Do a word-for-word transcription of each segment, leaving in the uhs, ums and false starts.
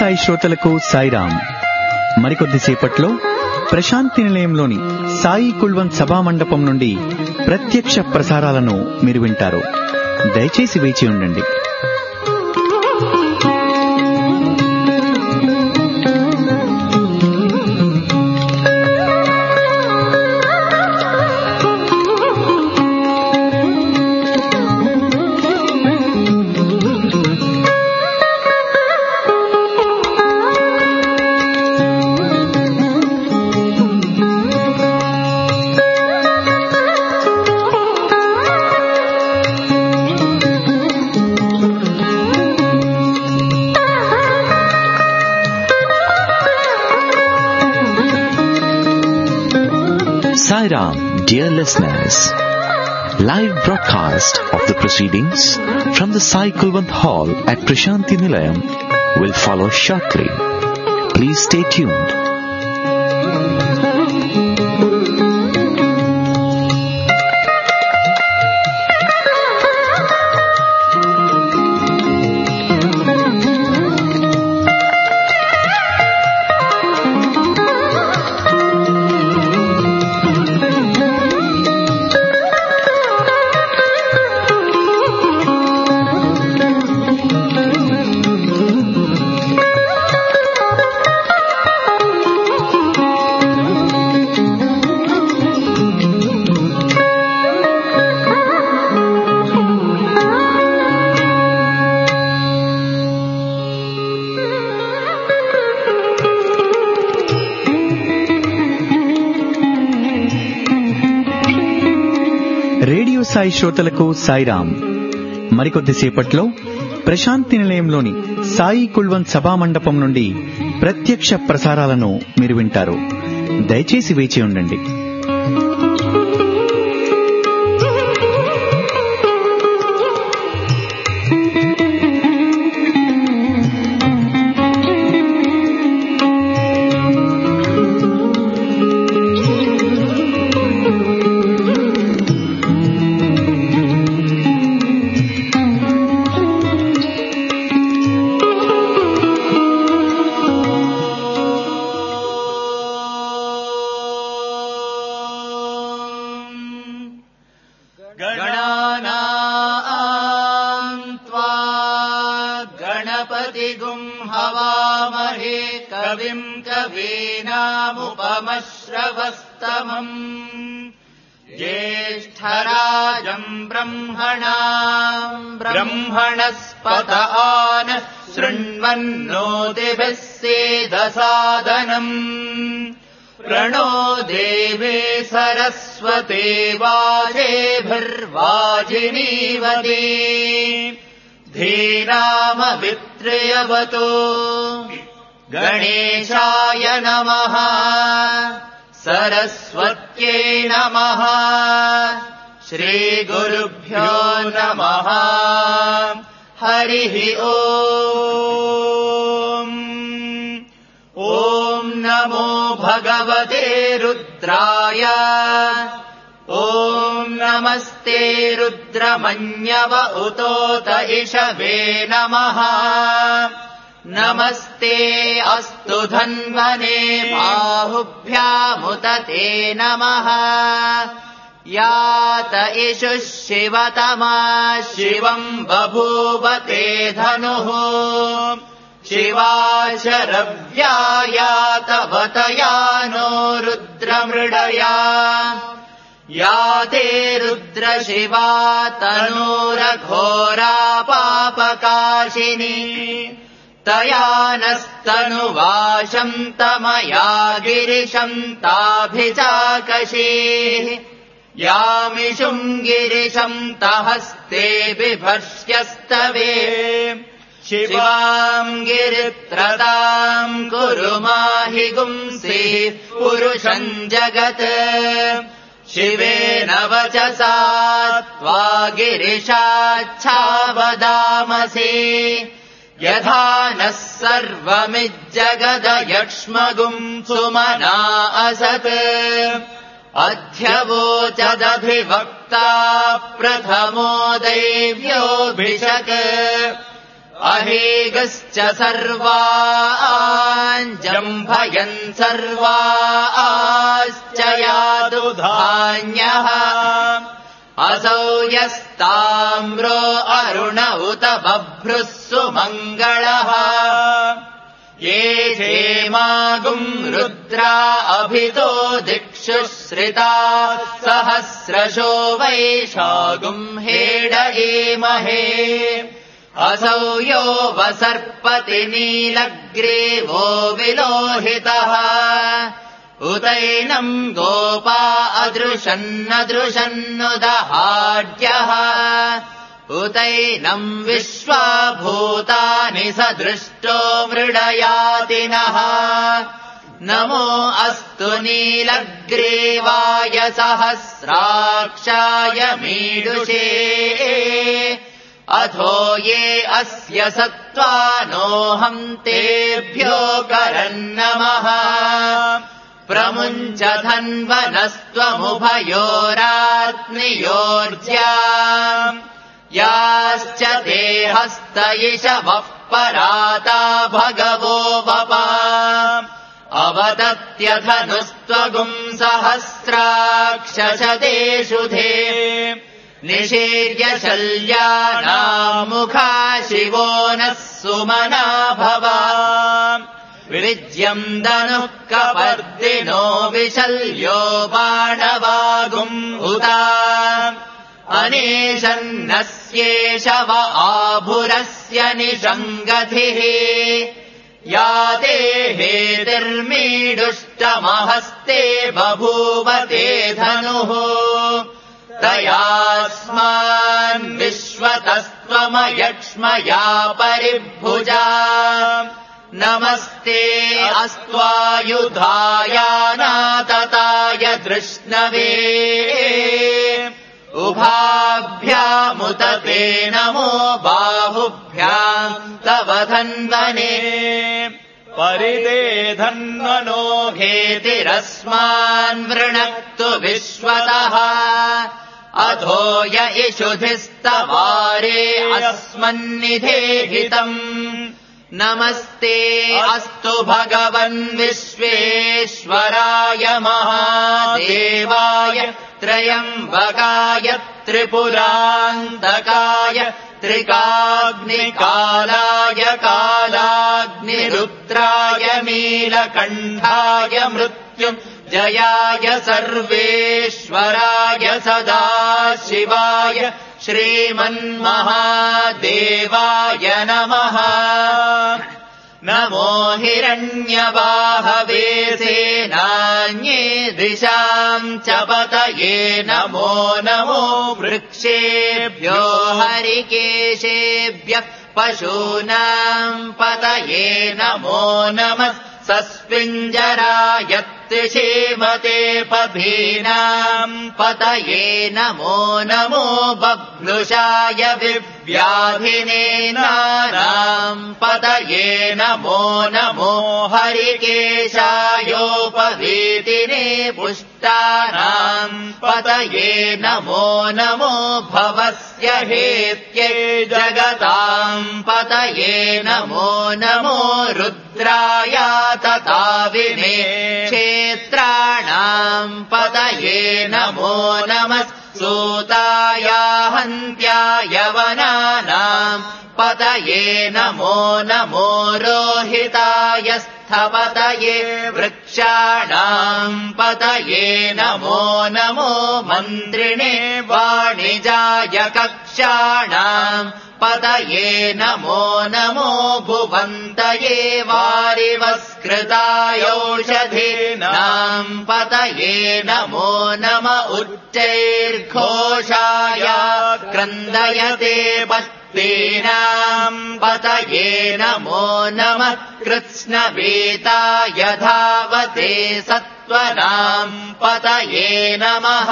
సాయి శ్రోతలకు సాయిరాం. మరికొద్దిసేపట్లో ప్రశాంతి నిలయంలోని సాయి కుల్వంత్ సభా మండపం నుండి ప్రత్యక్ష ప్రసారాలను మీరు వింటారు. దయచేసి వేచి ఉండండి. Sairam, dear listeners, live broadcast of the proceedings from the Sai Kulwant Hall at Prashanti Nilayam will follow shortly. Please stay tuned. Radio Sai శ్రోతలకు సాయిరాం. మరికొద్దిసేపట్లో ప్రశాంతి నిలయంలోని సాయి కుల్వంత్ సభా మండపం నుండి ప్రత్యక్ష ప్రసారాలను మీరు వింటారు. దయచేసి వేచి ఉండండి. श्रवस्तमम् ज्येष्ठराजम् ब्रह्मणाम् ब्रह्मणस्पत आनः शृण्वन्नोतिभिः सेदसादनम् प्रणो देवे सरस्वते वाजेभिर्वाजिनीवते धीरामवित्र्यवतो गणेशाय नमः सरस्वत्यै नमः श्रीगुरुभ्यो नमः हरिः ओम् ॐ नमो भगवते रुद्राय ॐ नमस्ते रुद्रमन्यव उतोत इषवे नमः नमस्ते अस्तु धन्वने बाहुभ्यामुत ते नमः यात इषुः शिवतमा शिवम् बभूव ते धनुः शिवा शरव्या यातवतया नो रुद्रमृडया या ते रुद्रशिवा तनूरघोरा पापकाशिनी तया नस्तनुवाशम् तमया गिरिशम् ताभिचाकशीः यामिषुम् गिरिशम् तहस्ते बिभर्ष्यस्तवे शिवाम् गिरित्रताम् कुरु माहि गुंसीः पुरुषम् जगत् शिवेन वचसा त्वा गिरिशाच्छावदामसि यथा नः सर्वमिज्जगदयक्ष्मगुम् सुमना असत् अध्यवोचदभिवक्ता प्रथमो दैव्योऽभिषक् अहेगश्च सर्वान् जम्भयन् सर्वाश्च यादु धान्यः असौ यस्ताम्रो अरुण उत बभ्रुः सुमङ्गलः ये क्षेमागुम् रुद्रा अभितो दिक्षु श्रिता सहस्रशो वैशागुम् हेडयेमहे असौ यो वसर्पति नीलग्रीवो विलोहितः उतैनम् गोपा अदृशन्नदृशन्नुदहाड्यः उतैनम् विश्वाभूतानि सदृष्टो मृडयातिनः नमो अस्तु नीलग्रीवाय सहस्राक्षाय मीडुषे अथो ये अस्य सत्त्वानोऽहम् तेभ्यो करन्नमः प्रमुञ्च धन्वनस्त्वमुभयोरात्नियोर्ज्या याश्च ते हस्त इषवः पराता भगवो वपा अवदत्यधनुस्त्वगुम् सहस्राक्षशतेषु धे निशीर्य शल्यानाम् मुखा शिवो नः सुमना भवा विविज्यम् दनुः कपर्दिनो विशल्यो बाणवागुम् उदा अनेशन्नस्येषव आभुरस्य निषङ्गतिः या ते हेतिर्मीडुष्टमहस्ते बभूव ते धनुः तयास्मान् विश्वतस्त्वमयक्ष्मया परिभुजा नमस्ते अस्त्वायुधायानातताय धृष्णवे उभाभ्यामुत ते नमो बाहुभ्याम् तव धन्वने परिदे धन्वनो घेतिरस्मान् वृणक्तु विश्वतः अधो य इषुधिस्तवारे अस्मन्निधेहितम् नमस्ते अस्तु भगवन् विश्वेश्वराय महादेवाय त्रयम्बकाय त्रिपुरान्तकाय त्रिकाग्निकालाय कालाग्निरुद्राय नीलकण्ठाय मृत्युञ्जयाय सर्वेश्वराय सदाशिवाय श्रीमन्महादेवाय नमः नमो हिरण्यबाहवे सेनान्ये दिशाम् च पतये नमो नमो वृक्षेभ्यो हरिकेशेभ्यः पशूनाम् पतये नमो नमः सस्पिञ्जराय त्रिषेमते पभीनाम् पतये नमो नमो बभ्नुषाय विव्याधिनेनानाम् पतये नमो नमो हरिकेशायोपवीतिने पुष्टानाम् पतये नमो नमो भवस्य हेत्यै जगताम् पतये नमो नमो रुद्राय तताविने क्षेत्राणाम् पतये नमो नमः सूताय हन्त्याय वनानाम् पतये नमो नमो रोहिताय स्थपतये वृक्षाणाम् पतये नमो नमो मन्त्रिणे वाणिजाय कक्षाणाम् पतये नमो नमो भुवन्तये वारिवस्कृतायौषधीनाम् पतये नमो नम उच्चैर्घोषाय क्रन्दयते पत्नीनाम् पतये नमो नमः कृत्स्नवेताय धावते सत्त्वनाम् पतये नमः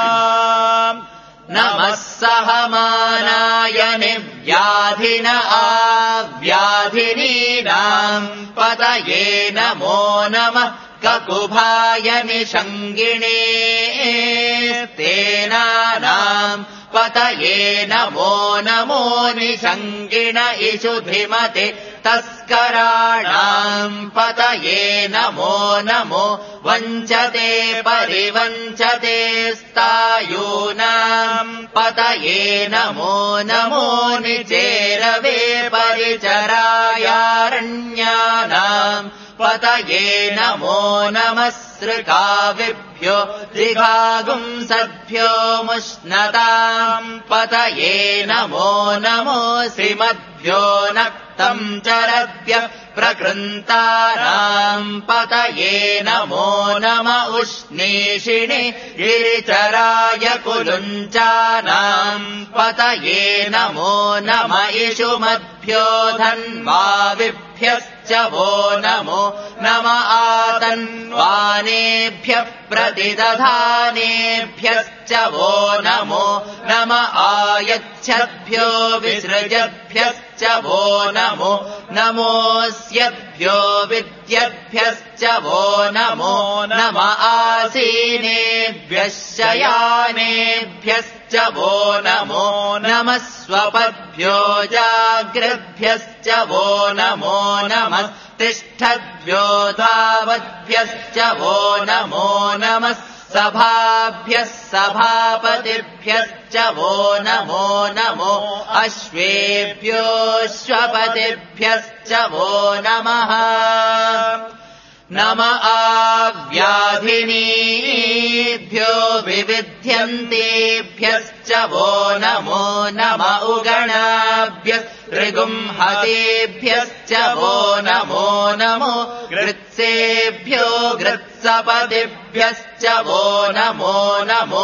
नमः सहमानाय निव्याधिन आव्याधिनीनाम् पतये नमो नमः ककुभाय निषङ्गिणे तेनानाम् पतये नमो नमो निषङ्गिण इषुधिमते तस्कराणाम् पतये नमो नमो वञ्चते परिवञ्चते स्तायूनाम् पतये नमो नमो निचेरवे परिचरायारण्यानाम् पतये नमो नमः सृकाविभ्यो दिगागुंसद्भ्यो मुष्णताम् पतये नमो नमो श्रीमद्भ्यो नक्तम् चरद्भ्यः प्रकृन्तानाम् पतये नमो नम उष्णीषिणे गिरिचराय कुलुञ्चानाम् पतये नमो नम इषुमद्भ्यो धन्वाविभ्यश्च वो नमो नम आतन्वानेभ्यः प्रतिदधानेभ्यश्च वो नमो नम आयच्छद्भ्यो विसृजद्भ्यश्च वो नमो नमोऽस्यभ्यो विद्यद्भ्यश्च वो नमो नम आसीनेभ्यः शयानेभ्यश्च वो नमो नमः स्वपद्भ्यो जाग्रद्भ्यश्च वो नमो नमः तिष्ठद्भ्यो धावद्भ्यश्च वो नमो नमः सभाभ्यः सभापतिभ्यश्च वो नमो नमो अश्वेभ्योऽश्वपतिभ्यश्च वो नमः नम आव्याधिनीभ्यो विविध्यन्तेभ्यश्च वो नमो नम उगणाभ्यः ऋगुंहतेभ्यश्च वो नमो नमो गृत्सेभ्यो गृत्सपतिभ्यश्च वो नमो नमो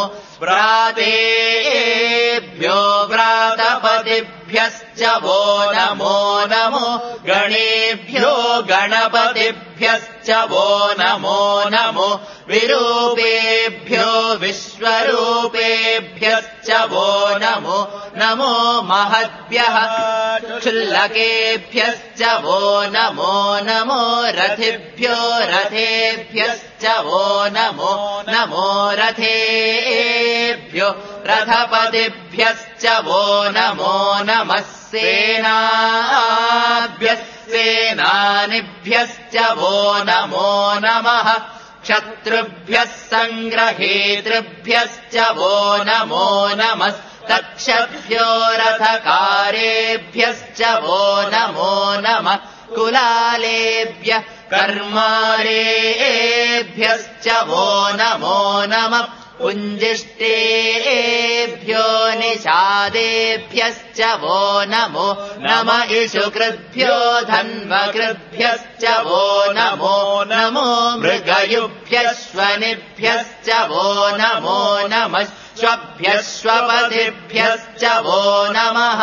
व्रातेभ्यो व्रातपतिभ्यश्च वो नमो नमो गणेभ्यो गणपतिभ्यश्च वो नमो नमो विरूपेभ्यो विश्वरूपेभ्यश्च वो नमो नमो महद्भ्यः क्षुल्लकेभ्यश्च वो नमो नमो रथिभ्यो रथेभ्यश्च वो नमो नमो रथेभ्यो रथपतिभ्यश्च वो नमो नमः सेनाभ्यः सेनानिभ्यश्च वो नमो नमः शत्रुभ्यः सङ्ग्रहेतृभ्यश्च वो नमो नमः तक्षभ्यो रथकारेभ्यश्च वो नमो नमः कुलालेभ्यः कर्मारेभ्यश्च वो नमो नमः पुञ्जिष्टेभ्यो निषादेभ्यश्च वो नमो नम इषुकृद्भ्यो धन्वकृद्भ्यश्च वो नमो नमो मृगयुभ्यश्वनिभ्यश्च वो नमो नमः श्वभ्यश्वपतिभ्यश्च वो नमः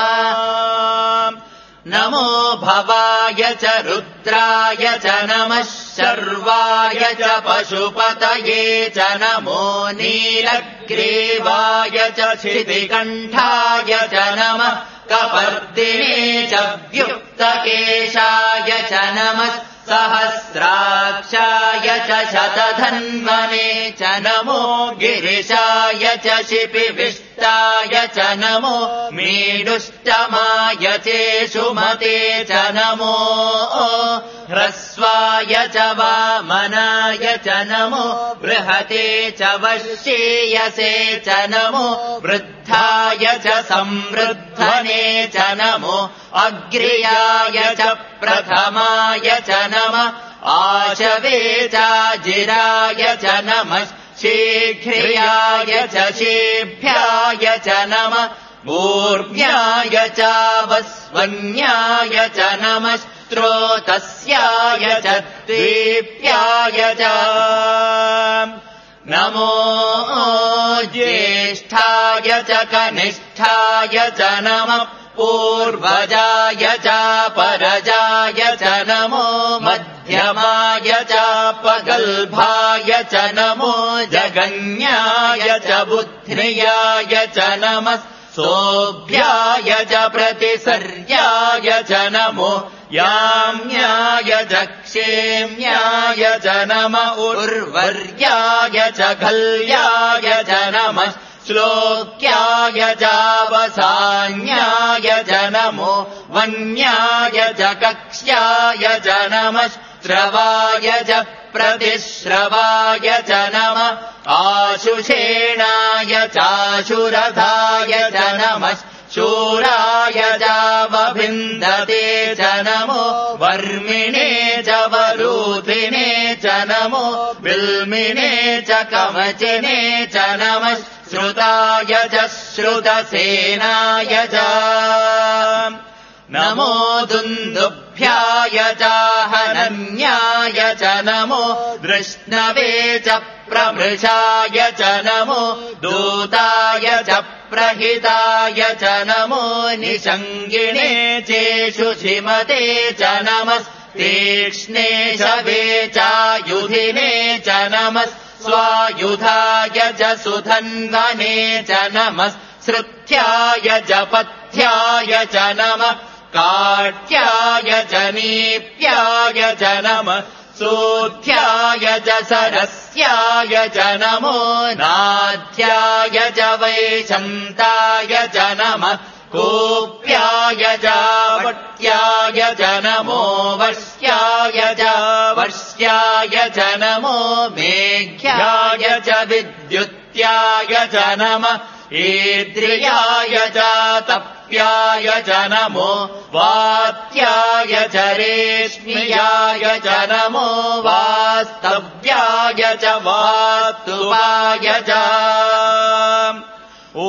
नमो भवाय च रुद्राय च नमः शर्वाय च पशुपतये च नमो नीलग्रीवाय च क्षितिकण्ठाय च नमः कपर्दिने च व्युक्तकेशाय च नमः सहस्राक्षाय च शतधन्वने च नमो गिरिशाय च शिपिविष्टाय च नमो मीडुष्टमाय चेषुमते च नमो ह्रस्वाय च वामनाय च नमो बृहते च वश्येयसे च नमो वृद्धाय च संवृद्धने च नमो अग्र्याय च प्रथमाय च नमः आशवे चाजिराय च नमः शीघ्र्याय च शीभ्याय च नमः मूर्ध्याय चावस्वन्याय च नमः स्त्रोतस्याय च द्वीप्याय च नमो ज्येष्ठाय च कनिष्ठाय च नमः पूर्वजाय च परजाय च नमो मध्यमाय च पगल्भाय च नमो जगन्याय च बुद्ध्रियाय च नमः सोऽभ्याय च प्रतिसर्याय च नमो याम्याय च क्षेम्याय च नम उर्वर्याय च खल्याय च नमः श्लोक्याय चावसान्याय च नमो वन्याय च कक्ष्याय च नमः श्रवाय च प्रतिश्रवाय च नमः आशुषेणाय चाशुरथाय च नमः शूराय चावभिन्दते च नमो वर्मिणे च वरूथिने च नमो बिल्मिने च कवचिने च नमः श्रुताय च श्रुतसेनाय च नमो दुन्दुभ्याय चाहनन्याय च नमो दृष्णवे च प्रमृषाय च नमो दूताय च प्रहिताय च नमो निषङ्गिणे चेषु शिमते च नमः तीक्ष्णे शवे चायुधिने च नमः स्वायुधाय च सुधन्वने च नमः श्रुत्याय च पथ्याय च नमः काट्याय च नीप्याय च नमः सूध्याय च सरस्याय च नमो नाध्याय च वैशन्ताय च नमः कूप्याय च वट्याय च नमो वश्याय च वर्ष्याय च नमो मेघ्याय च विद्युत्याय च नमः ईद्रियाय च तप्याय च नमो वात्याय च रेश्म्याय च नमो वास्तव्याय च वास्तुवाय च ॐ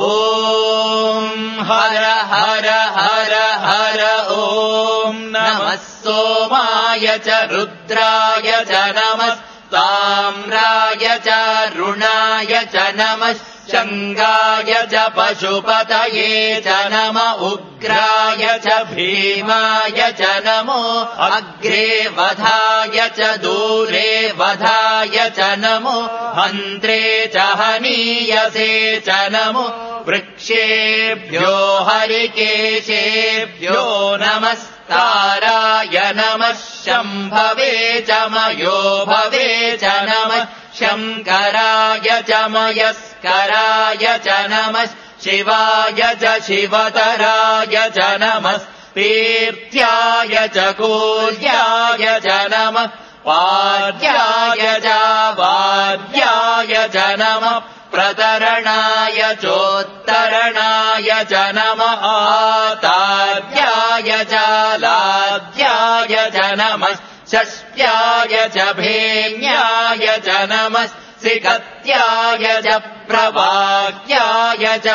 हर हर हर हर ॐ नमः सोमाय च रुद्राय च नमः ताम्राय च रुणाय च नमः शङ्गाय च पशुपतये च नम उग्राय च भीमाय च नमो अग्रे वधाय च दूरे वधाय च नमो हन्त्रे च हनीयसे च नमो वृक्षेभ्यो हरिकेशेभ्यो नमस्ताराय नमः शम्भवे च मयो भवे च नमः शङ्कराय च मयस्कराय च नमः शिवाय च शिवतराय च नमः तीर्थ्याय च कूल्याय च नमः वाद्याय च वाद्याय च नमः प्रतरणाय चोत्तरणाय च नमः आताद्याय च लाद्याय च नमः षष्ट्याय च भेन्याय च नमः सिकत्याय च प्रवाक्याय च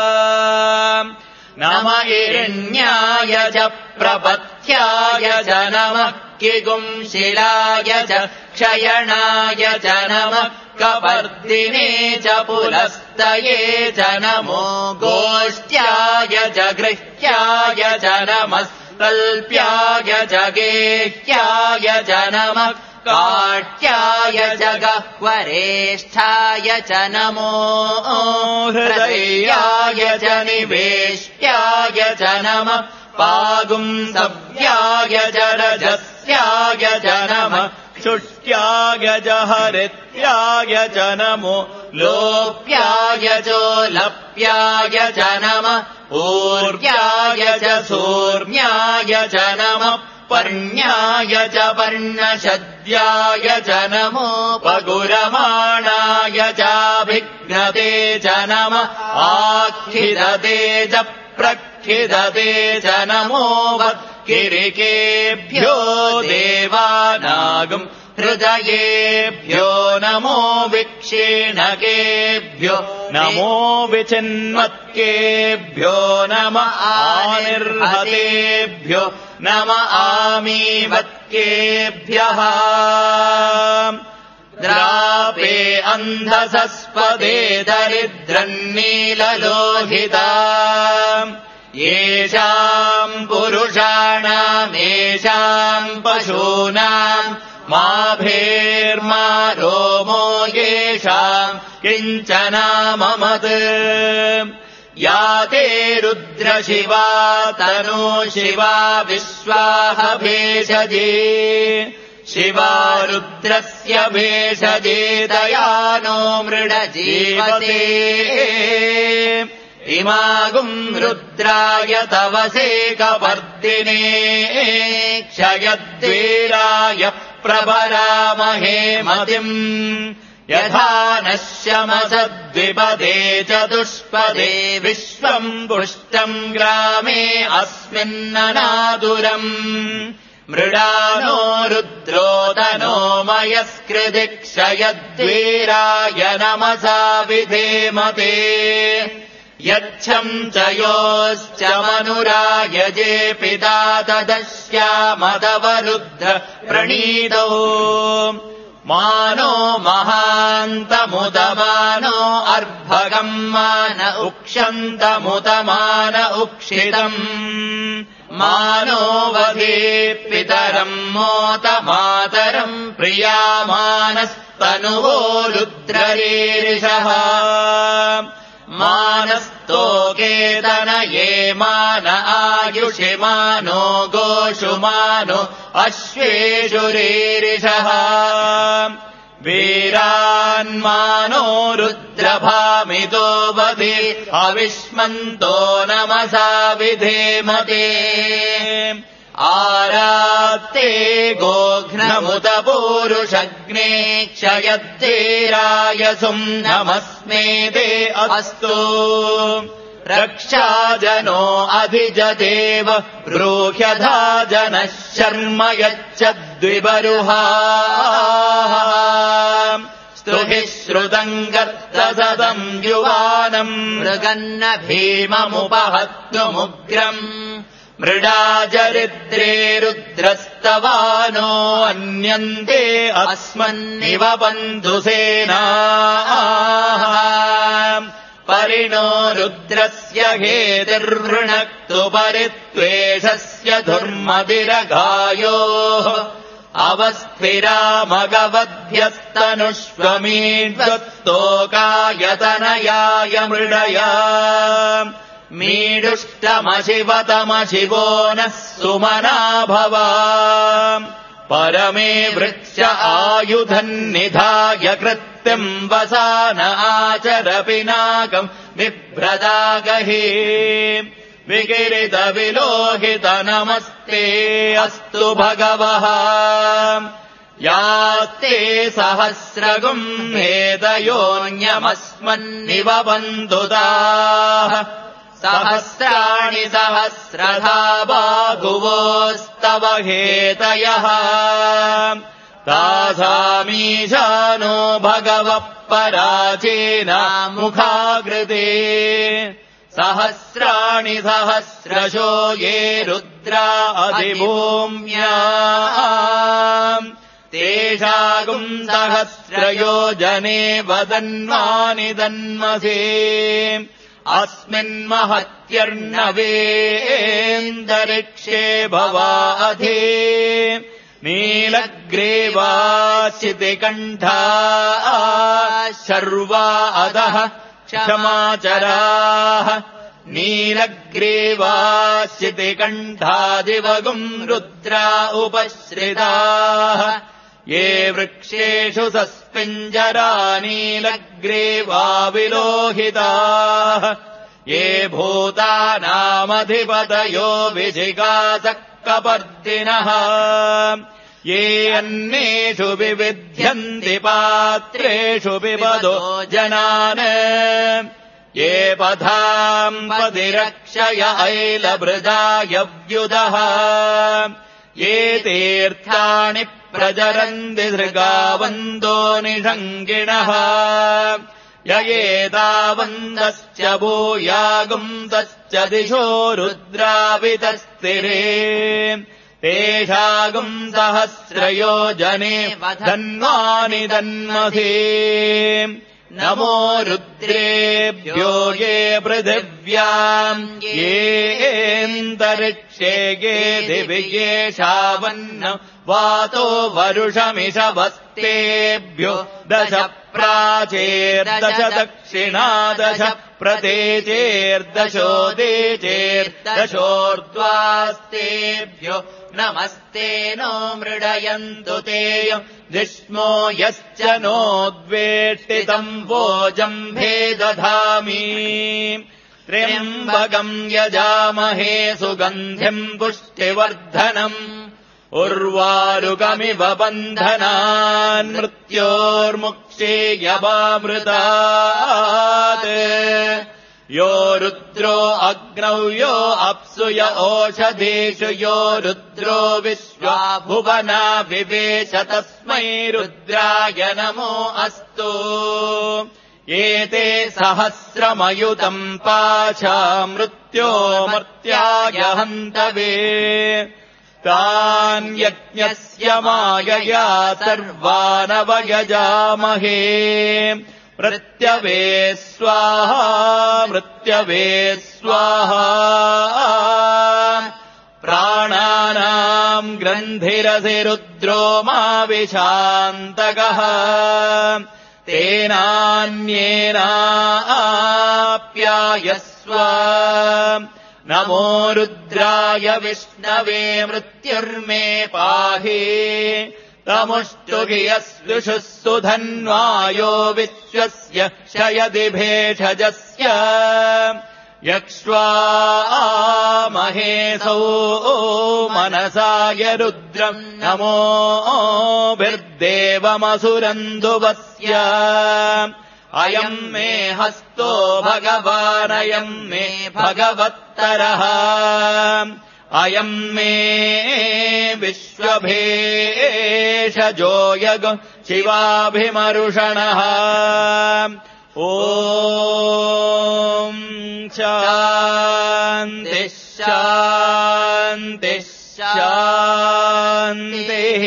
नम इरण्याय च प्रपथ्याय च नमः किगुंशिलाय च क्षयणाय च नमः कपर्दिने च पुलस्तये च नमो गोष्ठ्याय च गृह्याय च नमः कल्प्याय च गेह्याय च नमः काट्याय च गह्वरेष्ठाय च नमो हृदयाय च निवेष्ट्याय च नमः पागुंसव्याय च रजस्याय च नमः शुष्ट्याय च हरित्याय च नमो लोप्याय चोलप्याय च नमः ऊर्व्याय च सूर्म्याय च नमः पर्ण्याय च पर्णशद्याय च नमो पगुरमाणाय चाभिघ्नते च नमः आखिदते च प्रखिदते च नमो वक्किरिकेभ्यो देवानागम् हृदयेभ्यो नमो विक्षीणकेभ्यो नमो विचिन्मत्केभ्यो नम आनिर्हतेभ्यो नम आमीवत्केभ्यः द्रापे अन्धसस्पदे दरिद्रन्नीललोहिता येषाम् पुरुषाणामेषाम् पशूनाम् माभेर्मा रोमो येषाम् किञ्चनाममत् या ते रुद्रशिवा तनो शिवा विश्वाह भेषजे शिवा रुद्रस्य भेषजेतयानो मृडजीवते इमागुम् रुद्राय तवसेकवर्दिने क्षयद्वीराय प्रभरामहे मतिम् यथा नश्यमसद्विपदे चतुष्पदे विश्वम् पुष्टम् ग्रामे अस्मिन्ननादुरम् मृडानो रुद्रोदनो मयस्कृति क्षयद्वीराय नमसा विधेमते यच्छम् च योश्च मनुरायजे पिता तदस्यामदवरुद्ध प्रणीतौ मानो महान्तमुदमानो अर्भगम् मान उक्षन्तमुदमान उक्षितम् मानो वधे पितरम् मोत मातरम् प्रियामानस्तनुवो रुद्ररीरिषः मानस्तोकेतनये मान आयुषि मानो गोषु मानो अश्वेषु रीरिषः वीरान्मानो रुद्रभामितो वधे अविष्मन्तो नमसा विधेमते आरात्ते गोघ्नमुत पूरुषग्ने क्षयद्वीरायसुम् नमस्मेते अस्तु रक्षाजनो अधिजदेव ब्रूह्यधा जनः शर्म यच्चद्विबरुहा स्तुभिः श्रुतम् गर्तसदम् युवानम् मृगन्न भीममुपहत्तुमुग्रम् मृडाचरित्रे रुद्रस्तवानो अन्यन्ते अस्मन्निव बन्धुसेनाः परिणो रुद्रस्य हेतिर्वृणक्तु परित्वेषस्य धुर्मदिरघायोः अवस्थिरामगवध्यस्तनुष्वमीड्वत्तोकायतनयाय मृडया मीडुष्टमशिवतमशिवो नः सुमना भवा परमे वृक्ष आयुधन्निधाय कृत्यम् वसान आचर पिनाकम् बिभ्रदागहे विकिरितविलोहित नमस्ते अस्तु भगवः यास्ते सहस्रगुम् हेतयोऽन्यमस्मन्निव बन्धुताः सहस्राणि सहस्रधा बाहुवोस्तव हेतयः तासामीशानो भगवः पराचीना मुखाकृते सहस्राणि सहस्रशो ये रुद्रा अधिभूम्या तेषागुम् सहस्रयोजने वदन्वानि दन्मसे अस्मिन्महत्यर्णवेन्दरिक्षे भवाधे नीलग्रीवाचितिकण्ठा शर्वा अधः क्षमाचराः नीलग्रीवाचितिकण्ठादिवगुम् रुद्रा उपश्रिताः ये वृक्षेषु सस्पिञ्जरा नीलग्रीवा विलोहिताः ये भूतानामधिपतयो विजिगासक्कपर्दिनः ये अन्येषु विविध्यन्ति पात्रेषु पिबदो जनान् ये पथाम् पदिरक्षय ऐलभृजाय व्युदः ये तीर्थाणि प्रचरन्ति धृगावन्दो निषङ्गिणः य एतावन्दश्च भूयागुन्तश्च दिशो रुद्रावितस्तिरे तेषागुम् सहस्रयोजने धन्वानि दन्मसे नमो रुद्रेभ्यो ये पृथिव्याम् येऽन्तरिक्षे ये दिवि येषावन्न वातो वरुषमिषवस्तेभ्यो दश प्राचेर्दश दक्षिणादश प्रतेचेर्दशो देचेर्दशोर्ध्वास्तेभ्यो नमस्ते नो मृडयन्तु तेयम् जिष्मो यश्च नोद्वेष्टितम् वोजम् भेदधामि त्र्यम्बकम् यजामहे सुगन्धिम् पुष्टिवर्धनम् उर्वारुकमिव बन्धनान् मृत्योर्मुक्षीयवामृतात् यो रुद्रो अग्नौ यो अप्सु य ओषधीषु यो रुद्रो विश्वा भुवना विवेश तस्मै रुद्राय नमो अस्तु एते सहस्रमयुतम् पाशा मृत्यो मर्त्याय हन्तवे तान् यज्ञस्य मायया सर्वानवयजामहे प्रत्यवे स्वाहा मृत्यवे स्वाहा प्राणानाम् ग्रन्थिरसि रुद्रो मा विशान्तकः तेनान्येनाप्यायस्व नमो रुद्राय विष्णवे मृत्युर्मे पाहि तमुष्टुभि यस्विषुः सुधन्वायो विश्वस्य शयदि भेषजस्य यक्ष्वामहेसौ मनसाय रुद्रम् नमोभिर्देवमसुरन्दुवस्य अयम् मे हस्तो भगवानयम् मे भगवत्तरः अयम् मे विश्वभेषजो यग शिवाभिमरुषणः ॐ शान्तिः शान्तिः शान्तिः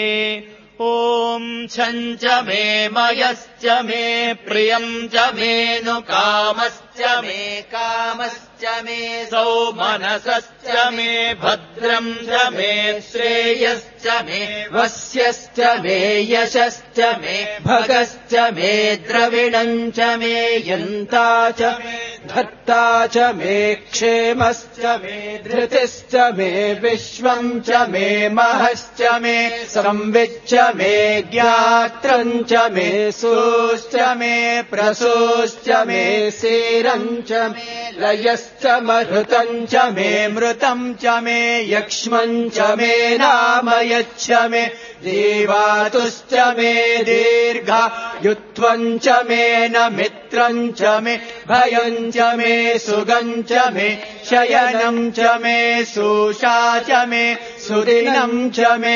ॐ छञ्च मे मयश्च मे प्रियम् च मेनुकामश्च मे कामश्च मे सौमनसश्च मे भद्रम् च मे श्रेयश्च मे वस्यश्च मे यशश्च मे भगश्च मे द्रविणम् च मे यन्ता च धत्ता च मे क्षेमश्च मे धृतिश्च मे विश्वम् च मे महश्च मे संविच्च मे ज्ञात्रम् च मे सूश्च मे प्रसूश्च मे सीरम् च मे लयश्च मरुतम् च मे मृतम् च मे यक्ष्मम् च मे नामयच्च मे जीवातुश्च मे दीर्घायुत्वम् च मे न मित्रम् च मे भयम् च मे सुगम् च मे शयनम् च मे सुषा च मे सुदिनम् च मे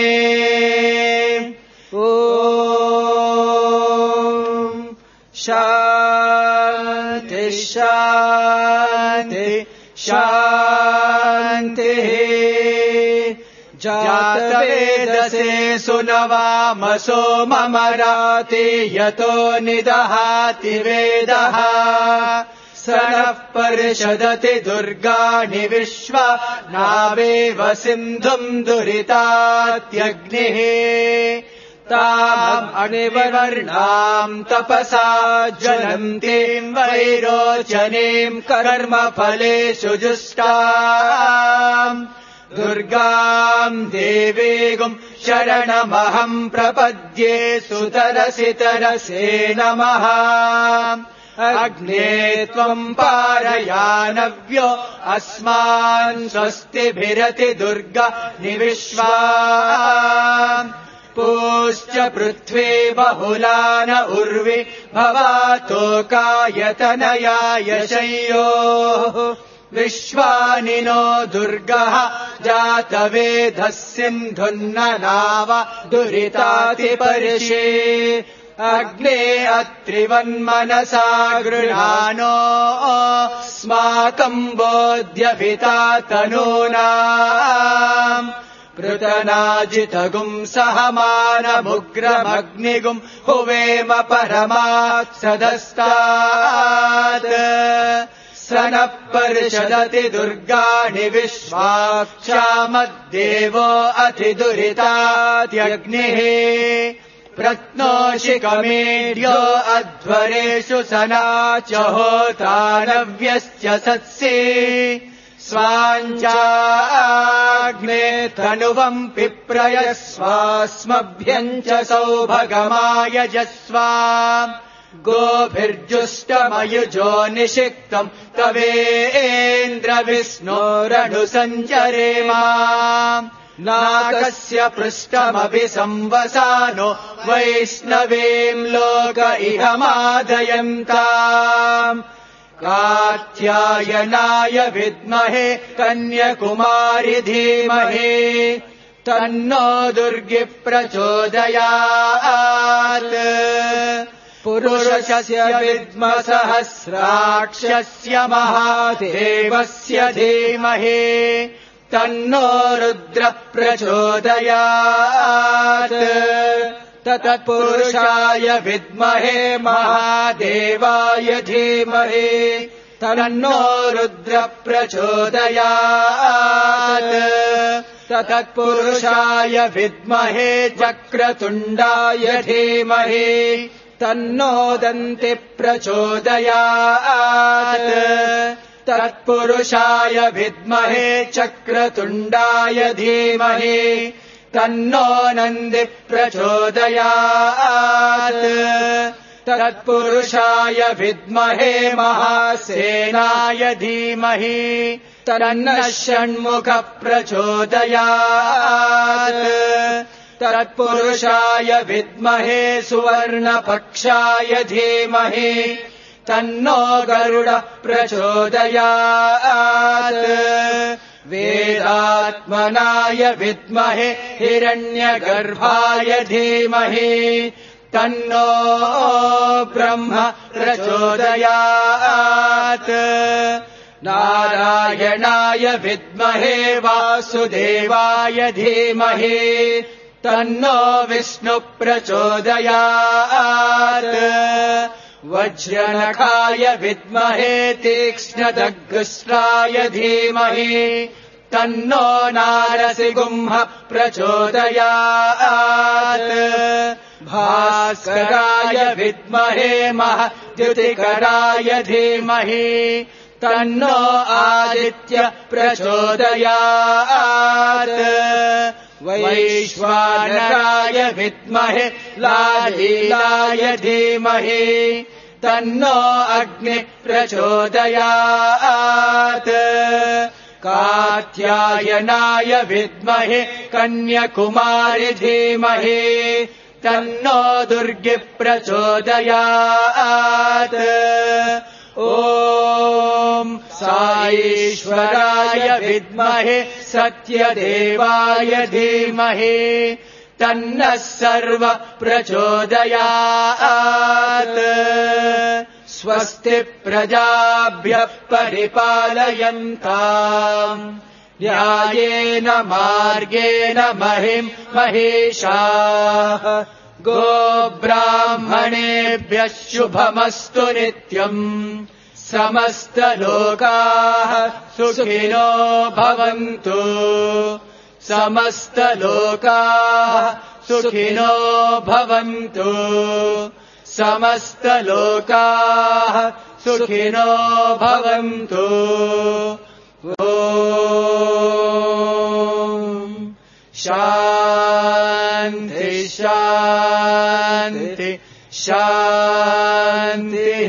ॐ शान्ति शान्ति शान्तिः जातवेदसे सुनवामसो ममराति यतो निदहाति वेदः स नः परिषदति दुर्गाणि विश्वा नावेव सिन्धुम् दुरितात्यग्निः ताम् अणिवर्णाम् तपसा ज्वलन्तीम् वैरोचनीम् कर्मफलेषु जुष्टाम् दुर्गाम् देवीगुम् शरणमहम् प्रपद्ये सुतरसि तरसे नमः अग्ने त्वम् पारयानव्यो अस्मान् स्वस्तिभिरति दुर्गा निविश्वा पूश्च पृथ्वी बहुलान उर्वि भवातोकायतनया यशयोः विश्वानि नो दुर्गः जातवेदः सिन्धुन्ननाव दुरितातिपर्षे अग्ने अत्रिवन्मनसा गृहाणो स्माकम् बोध्यभिता तनूनाम् पृतनाजितगुम् सहमानमुग्रमग्निगुम् हुवेम परमात् सदस्तात् स नः परिषदति दुर्गाणि विश्वाक्षामद्देवो अतिदुरितात्यग्निः प्रत्नोषिकमेढ्यो अध्वरेषु सना च होतानव्यश्च सत्सि स्वाञ्चाग्ने तनुवम् पिप्रयस्वास्मभ्यम् च सौभगमायजस्वा गोभिर्जुष्टमयुजो निषिक्तम् तवेन्द्रविष्णोरनुसञ्चरेमा नाकस्य पृष्ठमभि संवसानो वैष्णवीम् लोक इह मादयन्ताम् कात्यायनाय विद्महे कन्याकुमारि धीमहि तन्नो दुर्गि प्रचोदयात् पुरुषस्य विद्मसहस्राक्षस्य महादेवस्य धीमहि तन्नो रुद्र प्रचोदयात् तत्पुरुषाय विद्महे महादेवाय धीमहि तन्नो रुद्र प्रचोदयात् तत्पुरुषाय विद्महे चक्रतुण्डाय धीमहि तन्नो दन्ति प्रचोदयात् तत्पुरुषाय विद्महे चक्रतुण्डाय धीमहि तन्नो नन्दि प्रचोदयात् तत्पुरुषाय विद्महे महासेनाय धीमहि तन्नः षण्मुख प्रचोदयात् तत्पुरुषाय विद्महे सुवर्णपक्षाय धीमहि तन्नो गरुड प्रचोदयात् वेदात्मनाय विद्महे हिरण्यगर्भाय धीमहि तन्नो ब्रह्म प्रचोदयात् नारायणाय विद्महे वासुदेवाय धीमहि तन्नो विष्णु प्रचोदयात् वज्रनखाय विद्महे तीक्ष्णदग्गुष्ट्राय धीमहि तन्नो नारसिंह प्रचोदयात् भास्कराय विद्महे महद्युतिकराय धीमहि तन्नो आदित्य प्रचोदयात् वैश्वानराय विद्महे लालीलाय धीमहि तन्नो अग्नि प्रचोदयात् कात्यायनाय विद्महे कन्याकुमारि धीमहि तन्नो दुर्गि प्रचोदयात् ॐ साईश्वराय विद्महे सत्यदेवाय धीमहि तन्नः सर्व प्रचोदयात् स्वस्ति प्रजाभ्यः परिपालयन्ताम् न्यायेन मार्गेण महिम् महिषाः गोब्राह्मणेभ्यः शुभमस्तु नित्यम् समस्तलोकाः सुखिनो भवन्तु समस्तलोकाः सुखिनो भवन्तु समस्तलोकाः सुखिनो भवन्तु ॐ शान्ति शान्ति शान्तिः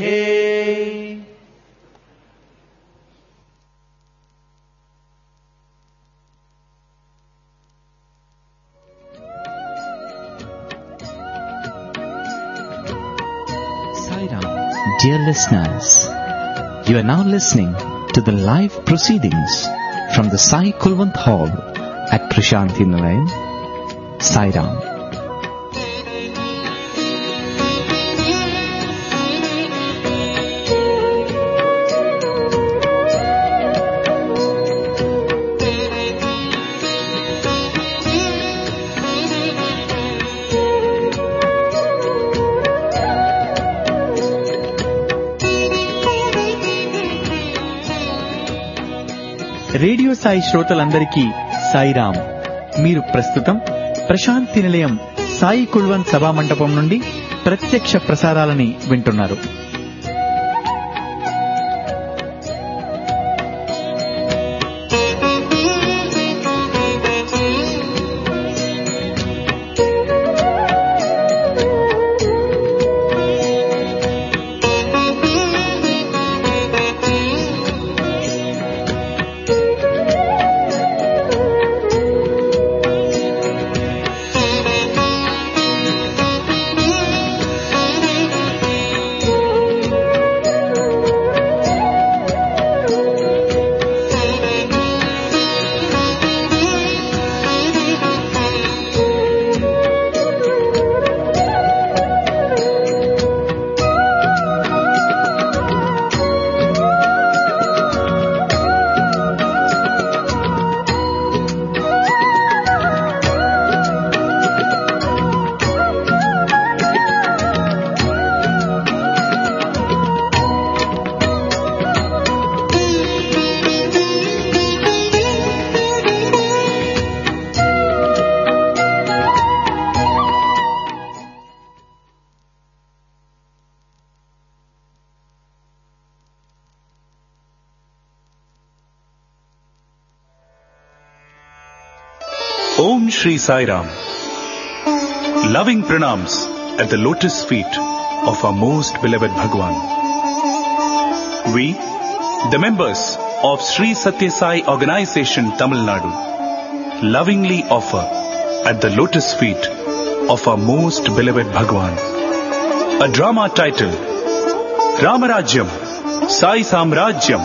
Dear listeners, you are now listening to the live proceedings from the Sai Kulwant Hall at Prashanthi Nilayam, Sai Ram. Radio Sai శ్రోతలందరికీ సాయిరాం. మీరు ప్రస్తుతం ప్రశాంతి నిలయం సాయి కుల్వంత్ సభా మండపం నుండి ప్రత్యక్ష ప్రసారాలని వింటున్నారు. Shri Sai Ram. Loving pranams at the lotus feet of our most beloved Bhagwan. We, the members of Sri Satya Sai Organization, Tamil Nadu, lovingly offer at the lotus feet of our most beloved Bhagwan a drama titled Ramarajyam, Sai Samrajyam.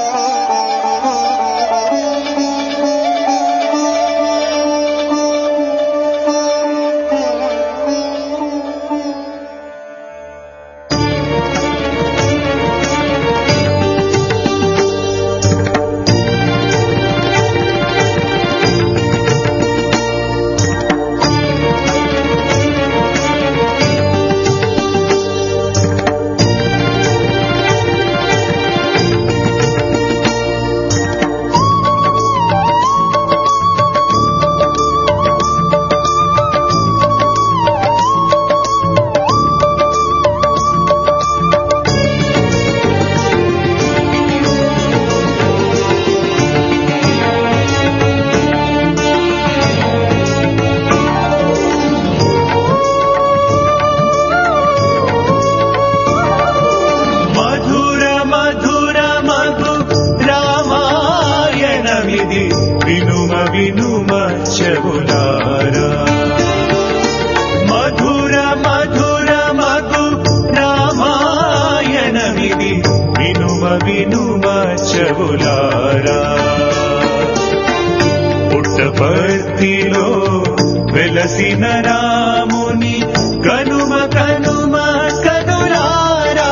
పుట్టపర్తిలో వెలసిన రాముని కనుమ కనుమ కనులారా,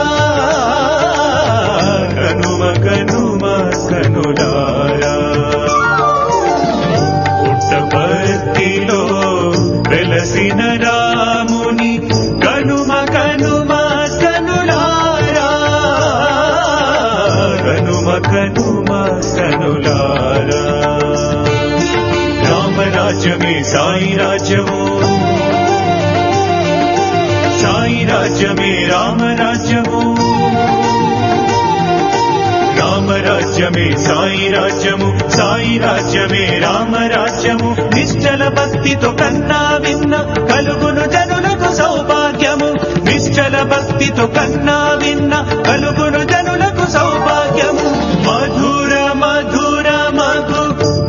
కనుమ కనుమ కనులారా. పుట్టపర్తిలో వెలసిన రాముని కనుమ కనుమ కనులారా, కనుమ కనుమ కనులారా. రామరాజ్యమే సాయి రాజ్యము, సాయి రాజ్యమే రామరాజ్యము, రామరాజ్యమే సాయి రాజ్యము, సాయి రాజ్యమే రామరాజ్యము. నిశ్చల భక్తితో కన్నా విన్న కలుగును జనులకు సౌభాగ్యము, నిశ్చల భక్తితో కన్నా విన్న కలుగును జనులకు సౌభాగ్యము. మధుర మధుర మధు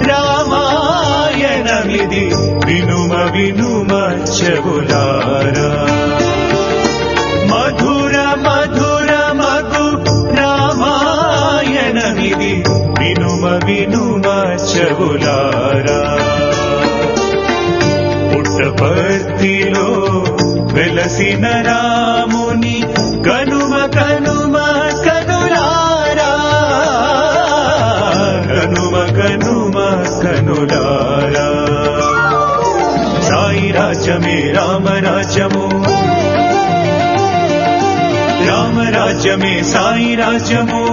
రామాయణమిది వినుమ వినుమ చెవులారా. మధుర మధుర మధు రామాయణమిది వినుమ వినుమ చెవులారా. పుట్టపర్తిలో వెలసిన రాముని కనుమ కనుమ కనులారా, కనుమ కనుమ కనులారా. సాయి రాజ్యమే రామరాజ్యము, రామరాజ్యమే సాయి రాజ్యము,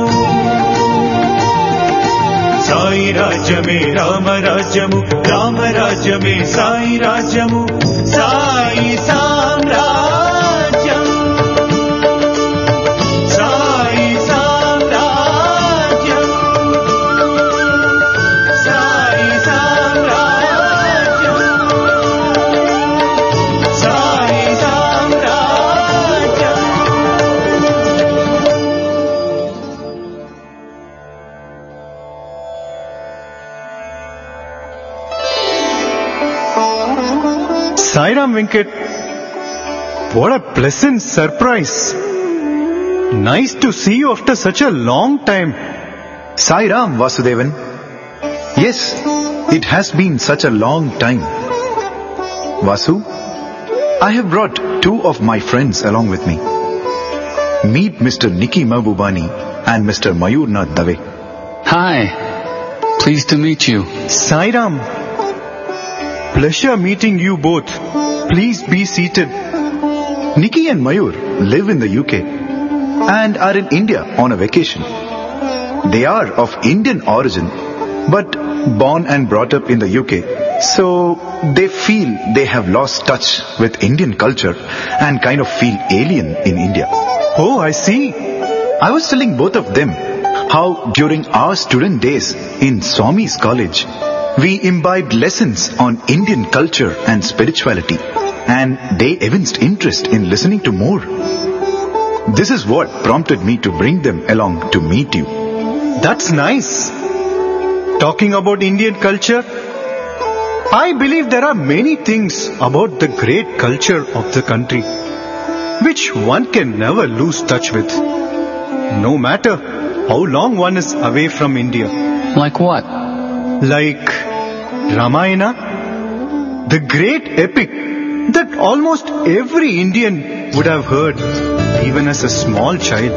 సాయి రాజ్యమే రామరాజ్యము, రామరాజ్యమే సాయి రాజ్యము. సాయి సామ్రాజ్యం, సాయి సామ్రాజ్యం, సాయి సామ్రాజ్యం, సాయి సామ్రాజ్యం. Sai Ram Venkat, what a pleasant surprise. Nice to see you after such a long time. Sai Ram, Vasudevan. Yes, it has been such a long time. Vasu, I have brought two of my friends along with me. Meet Mister Nikki Mahbubani and Mister Mayurnath Dave. Hi, pleased to meet you. Sai Ram, pleasure meeting you both. Please be seated. Nikki and Mayur live in the U K and are in India on a vacation. They are of Indian origin but born and brought up in the U K. So they feel they have lost touch with Indian culture and kind of feel alien in India. Oh, I see. I was telling both of them how during our student days in Swami's college, We imbibed lessons on Indian culture and spirituality, and they evinced interest in listening to more. This is what prompted me to bring them along to meet you. That's nice. Talking about Indian culture, I believe there are many things about the great culture of the country which one can never lose touch with, no matter how long one is away from India. Like what? Like Ramayana, the great epic that almost every Indian would have heard, even as a small child.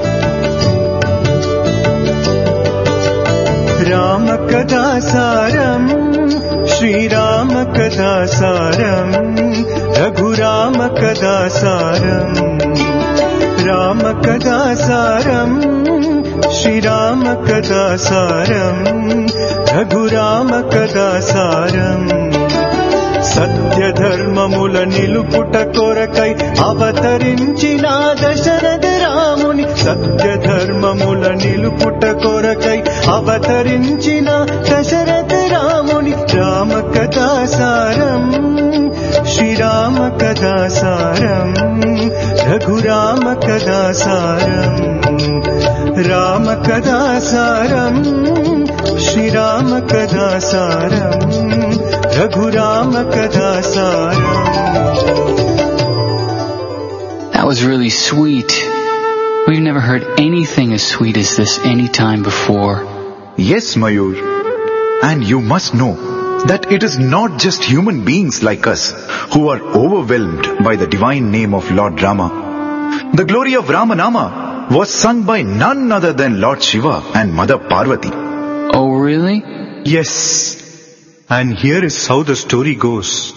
Rama Kada Saram, Shri Rama Kada Saram, Raghu Rama Kada Saram, Rama Kada Saram, Shri Rama Kada Saram, Raghu Rama Kada Saram. సత్య ధర్మముల నిలుపుట కొరకై అవతరించిన దశరథ రాముని సత్య ధర్మముల నిలుపుట కొరకై అవతరించిన దశరథ రాముని రామ కథా సారం శ్రీరామ కథా సారం రఘురామ కథా సారం రామ కథా సారం శ్రీరామ కథా సారం Raghurama Kada Saram. That was really sweet. We've never heard anything as sweet as this any time before. Yes, Mayur. And you must know that it is not just human beings like us who are overwhelmed by the divine name of Lord Rama. The glory of Ramanama was sung by none other than Lord Shiva and Mother Parvati. Oh, really? Yes. And here is how the story goes.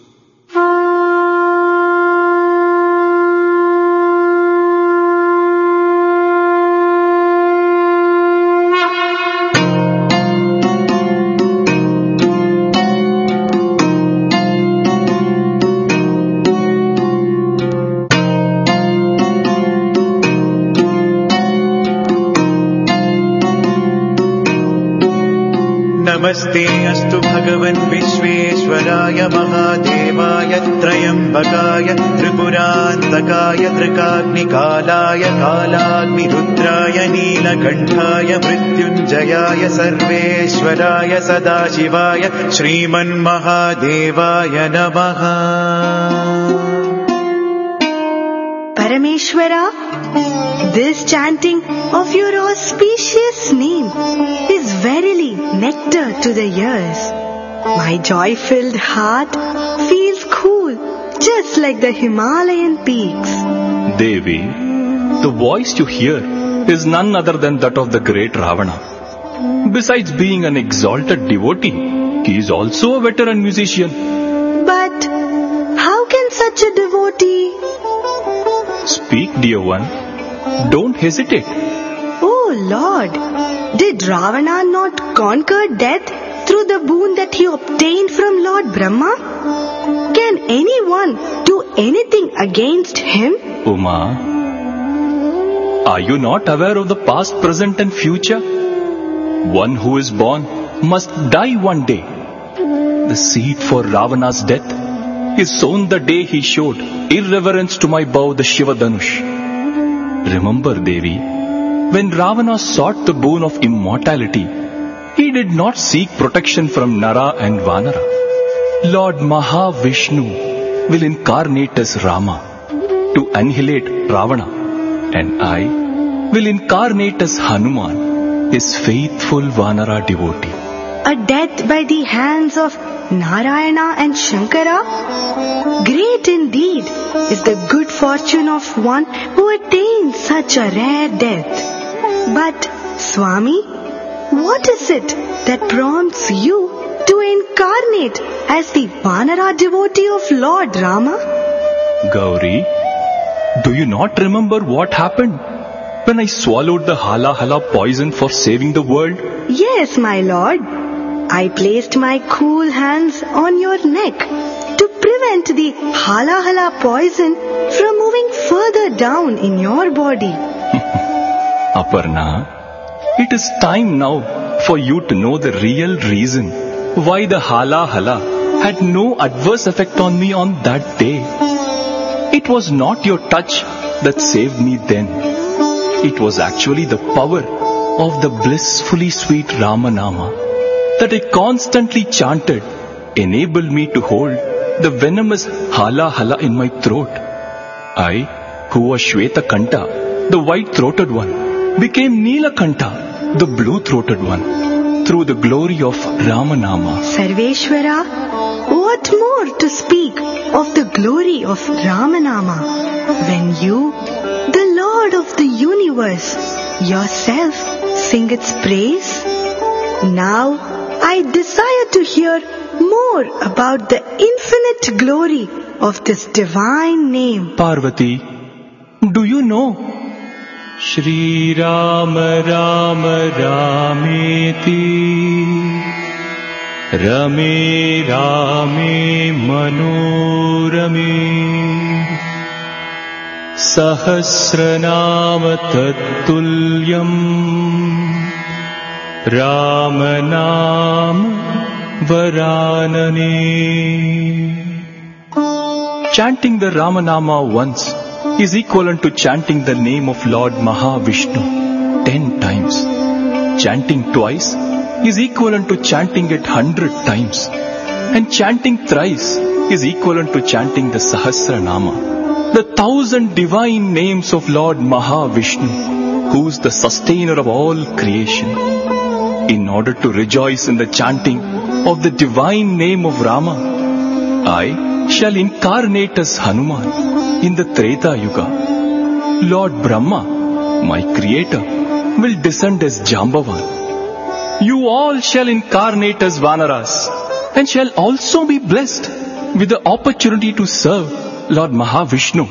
नमस्ते अस्तु भगवन् विश्वेश्वराय महादेवाय त्रयम्बकाय त्रिपुरान्तकाय त्रिकाग्निकालाय कालाग्निरुद्राय नीलकण्ठाय मृत्युञ्जयाय सर्वेश्वराय सदाशिवाय श्रीमन्महादेवाय नमः। Parameshwara, this chanting of your auspicious name is verily nectar to the ears. My joy-filled heart feels cool, just like the Himalayan peaks. Devi, the voice you hear is none other than that of the great Ravana. Besides being an exalted devotee, he is also a veteran musician. But how can such a devotee... Speak, dear one. Don't hesitate. Oh Lord, did Ravana not conquer death through the boon that he obtained from Lord Brahma? Can anyone do anything against him? Uma, are you not aware of the past, present and future? One who is born must die one day. The seed for Ravana's death is sown the day he showed irreverence to my bow, the Shiva Dhanush. Remember, Devi, when Ravana sought the boon of immortality, he did not seek protection from Nara and Vanara. Lord Mahavishnu will incarnate as Rama to annihilate Ravana, and I will incarnate as Hanuman, his faithful Vanara devotee. A death by the hands of Narayana and Shankara? Great indeed is the good fortune of one who attains such a rare death. But, Swami, what is it that prompts you to incarnate as the Vanara devotee of Lord Rama? Gauri, do you not remember what happened when I swallowed the hala hala poison for saving the world? Yes, my lord. I placed my cool hands on your neck to prevent the hala hala poison from moving further down in your body. Aparna, it is time now for you to know the real reason why the hala hala had no adverse effect on me on that day. It was not your touch that saved me then. It was actually the power of the blissfully sweet Ramanama that I constantly chanted enabled me to hold the venomous hala hala in my throat. I, who was Shweta Kanta, the white-throated one, became Neela Kanta, the blue-throated one, through the glory of Ramanama. Sarveshwara, what more to speak of the glory of Ramanama when you, the Lord of the universe, yourself sing its praise? Now I desire to hear more about the infinite glory of this divine name. Parvati, do you know? Shri Rama Rama Rameti Rame Rame Manorame Sahasranama Tattulyam Ramanam Varanane. Chanting the Ramanama once is equivalent to chanting the name of Lord Mahavishnu ten times. Chanting twice is equivalent to chanting it hundred times. And chanting thrice is equivalent to chanting the Sahasranama, the thousand divine names of Lord Mahavishnu, who is the sustainer of all creation. In order to rejoice in the chanting of the divine name of Rama, I shall incarnate as Hanuman in the Treta Yuga. Lord Brahma, my creator, will descend as Jambavan. You all shall incarnate as Vanaras and shall also be blessed with the opportunity to serve Lord Mahavishnu.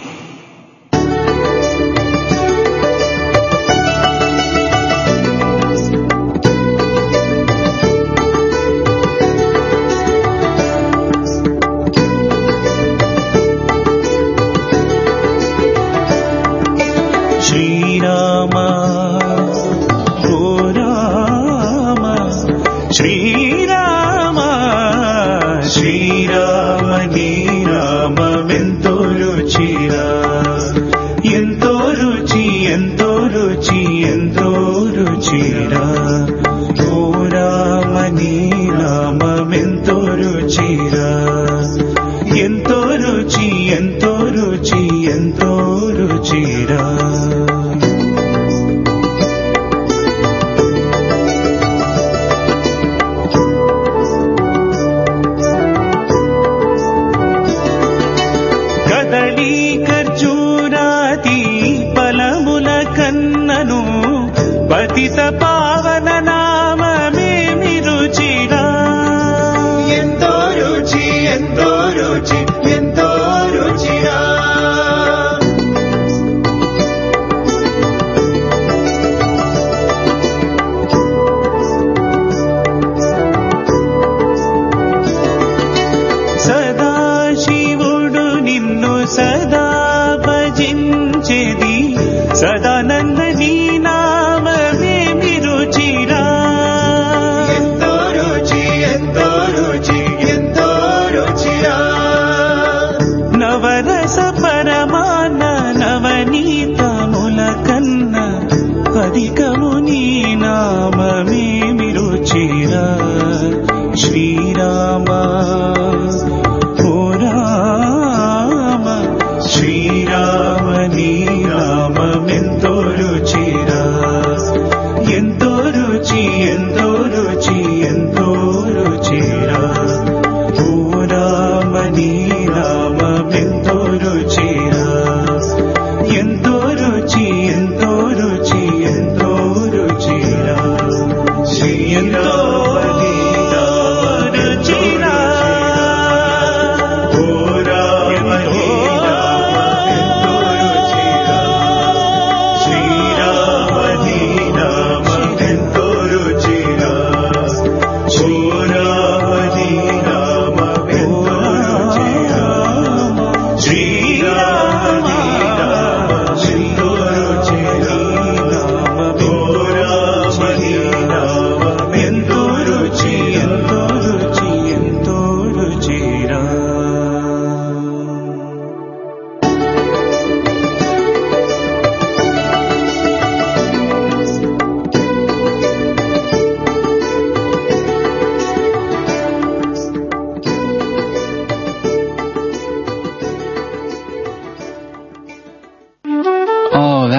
ఎంతో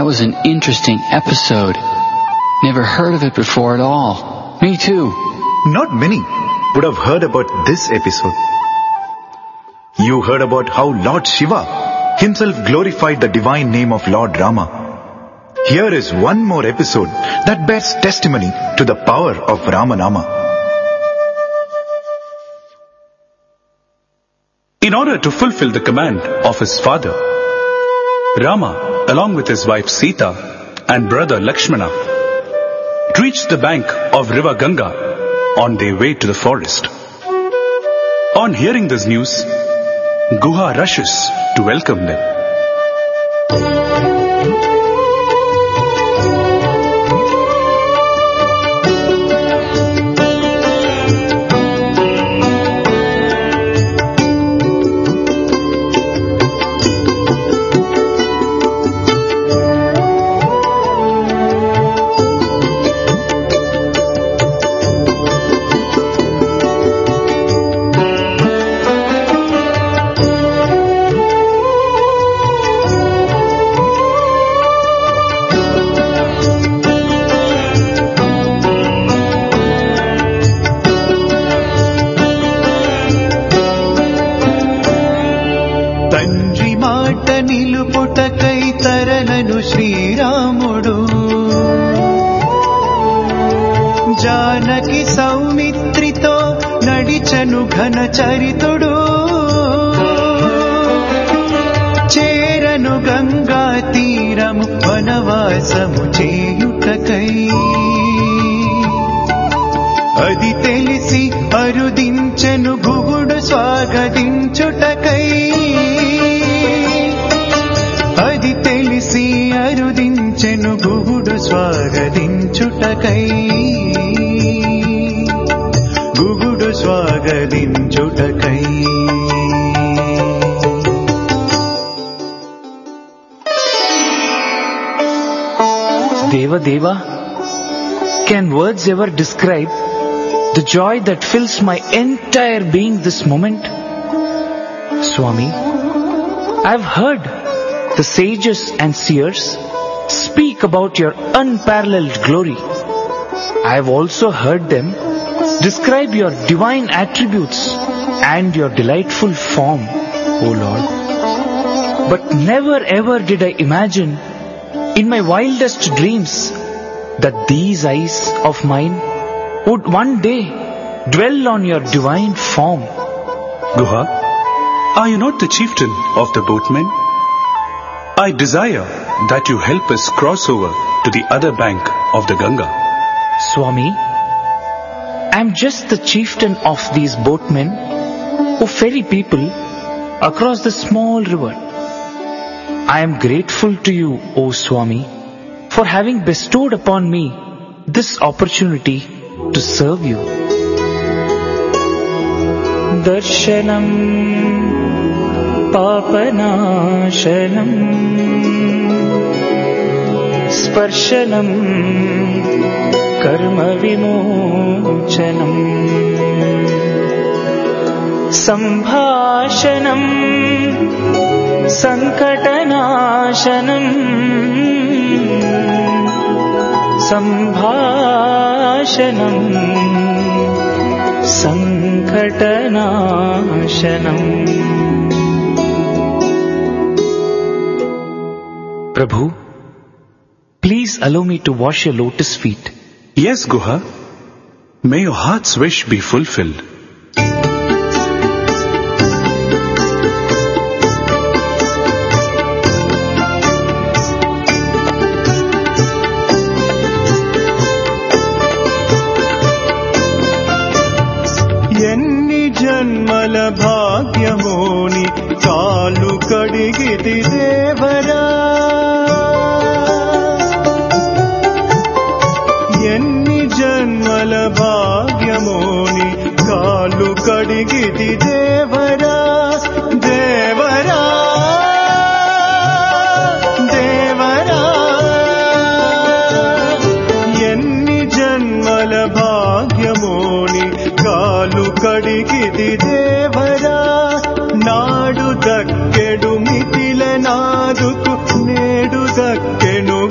was an interesting episode. Never heard of it before at all. Me too. Not many would have heard about this episode. You heard about how Lord Shiva himself glorified the divine name of Lord Rama. Here is one more episode that bears testimony to the power of Ramanama. In order to fulfill the command of his father, Rama, along with his wife Sita and brother Lakshmana, reached the bank of river Ganga on their way to the forest. On hearing this news, Guha rushes to welcome them. Janaki సౌమిత్రితో నడిచను ఘన చరితుడు చేరను గంగా తీరము వనవాసము చేయుటకై అది తెలిసి అరుదించెను గుగుడు స్వాగతించుటకై అది తెలిసి అరుదించెను గుగుడు స్వాగతించుటకై గుగుడు స్వాగతించుటకై Deva Deva, can words ever describe the joy that fills my entire being this moment? Swami, I have heard the sages and seers speak about your unparalleled glory. I have also heard them describe your divine attributes and your delightful form, O Lord. But never ever did I imagine in my wildest dreams that these eyes of mine would one day dwell on your divine form. Guha, are you not the chieftain of the boatmen? I desire that you help us cross over to the other bank of the Ganga. Swami, I am just the chieftain of these boatmen who ferry people across the small river. I am grateful to you, O Swami, for having bestowed upon me this opportunity to serve you. Darshanam papanashanam sparshanam karma vimochanam sambhashanam sankatanashanam sambhashanam sankatanashanam. Prabhu, please allow me to wash your lotus feet. Yes, Guha. May your heart's wish be fulfilled. జన్మల భాగ్యమోని కాలు కడిగిది దేవరా ఎన్ని జన్మల భాగ్యమోని కాలు కడిగిది దేవరా దేవరా దేవరా ఎన్ని జన్మల భాగ్యమోని కాలు కడిగిది దేవరా నాడు దక్కెడు మితిల నాదుకు నేడు దక్కెను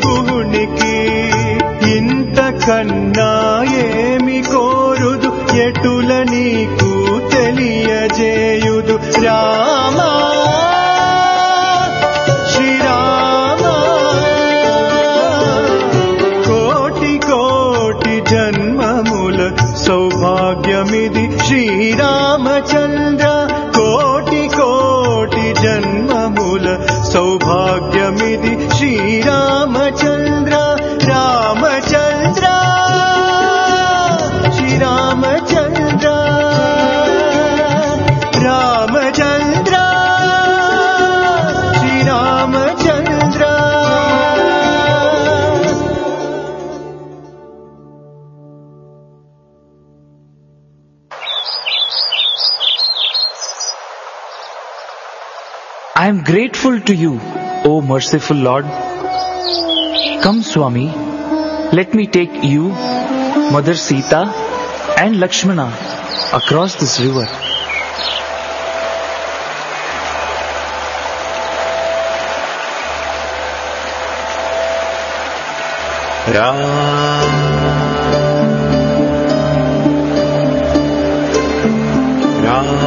జన్మముల సౌభాగ్యమిది Sriramachandra Ramachandra Sriramachandra Ramachandra Sriramachandra. I am grateful to you, O merciful Lord. Come, Swami, let me take you, Mother Sita, and Lakshmana across this river. Ram Ram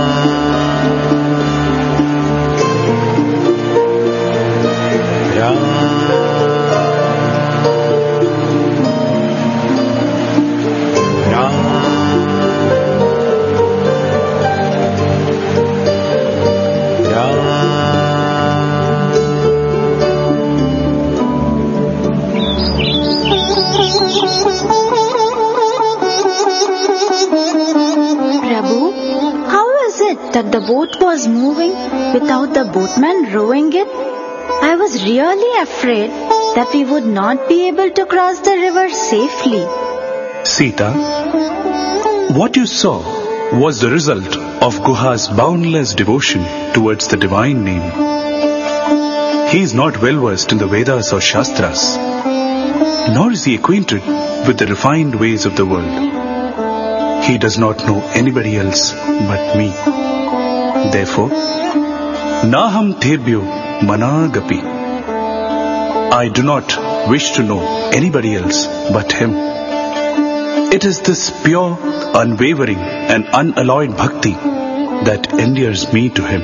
that the boat was moving without the boatman rowing it? I was really afraid that we would not be able to cross the river safely. Sita, what you saw was the result of Guha's boundless devotion towards the divine name. He is not well versed in the Vedas or Shastras, nor is he acquainted with the refined ways of the world. He does not know anybody else but me. Therefore, Naham Thirbhyo Managapi. I do not wish to know anybody else but him. It is this pure, unwavering and unalloyed bhakti that endears me to him.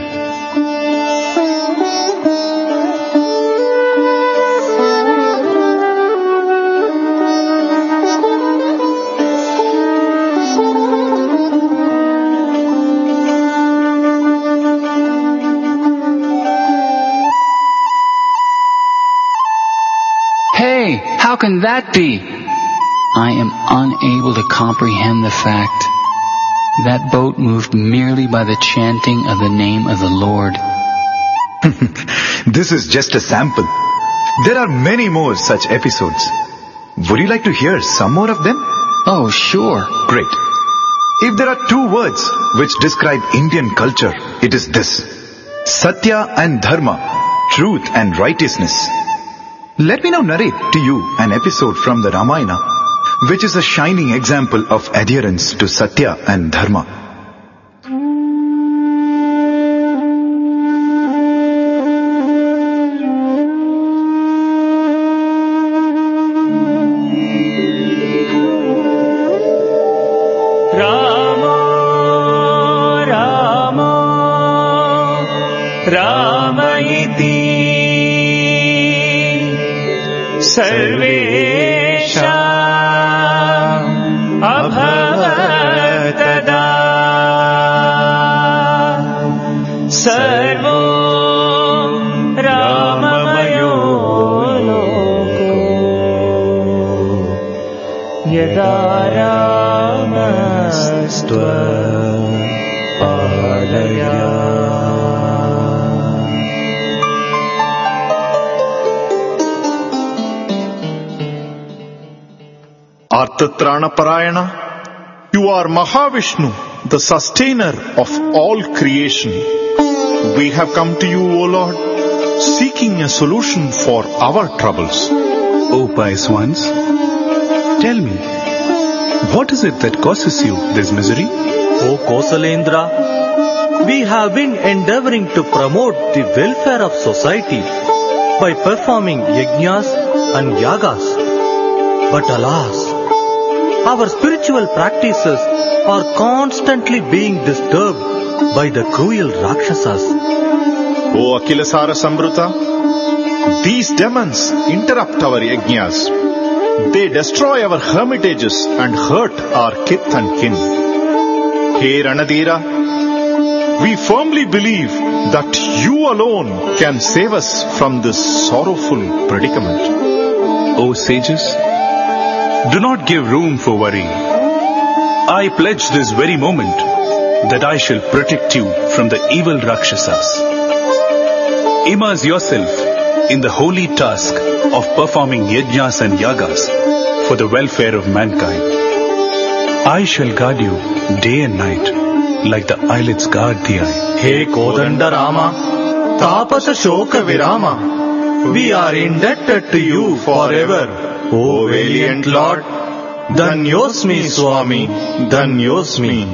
How can that be? I am unable to comprehend the fact. That boat moved merely by the chanting of the name of the Lord. This is just a sample. There are many more such episodes. Would you like to hear some more of them? Oh, sure. Great. If there are two words which describe Indian culture, it is this: Satya and Dharma, truth and righteousness. Let me now narrate to you an episode from the Ramayana, which is a shining example of adherence to Satya and Dharma. Rama, Rama, Rama iti सर्वेषाम् अभवत्तदा servo राममयो लोको यदा रामस्त्वपालया. Artatranaparayana, you are Mahavishnu, the sustainer of all creation. We have come to you, O Lord, seeking a solution for our troubles. O pious ones, tell me, what is it that causes you this misery? O Kosalendra, we have been endeavoring to promote the welfare of society by performing yajnas and yagas. But alas, our spiritual practices are constantly being disturbed by the cruel Rakshasas. O Akhilasara Samruta, these demons interrupt our yajnas. They destroy our hermitages and hurt our kith and kin. Hey Ranadira, we firmly believe that you alone can save us from this sorrowful predicament. O sages, do not give room for worry. I pledge this very moment that I shall protect you from the evil Rakshasas. Immerse yourself in the holy task of performing yajnas and yagas for the welfare of mankind. I shall guard you day and night like the eyelids guard the eye. Hey Kodanda Rama, Tapasa Shoka Virama, we are indebted to you forever, O valiant Lord. Dhanyosmi Swami, Dhanyosmi.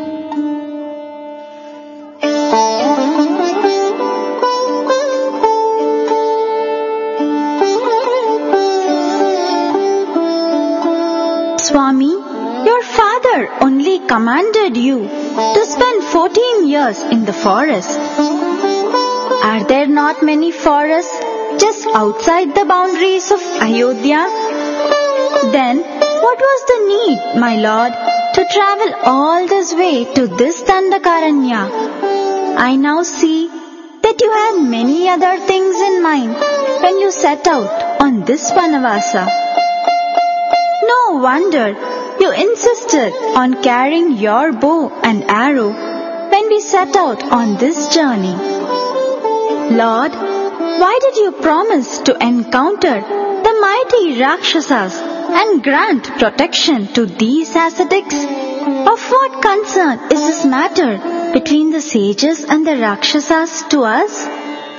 Swami, your father only commanded you to spend fourteen years in the forest. Are there not many forests just outside the boundaries of Ayodhya? Then, what was the need, my lord, to travel all this way to this Dandakaranya? I now see that you had many other things in mind when you set out on this Vanavasa. No wonder you insisted on carrying your bow and arrow when we set out on this journey. Lord, why did you promise to encounter the mighty Rakshasas and grant protection to these ascetics? Of what concern is this matter between the sages and the Rakshasas to us?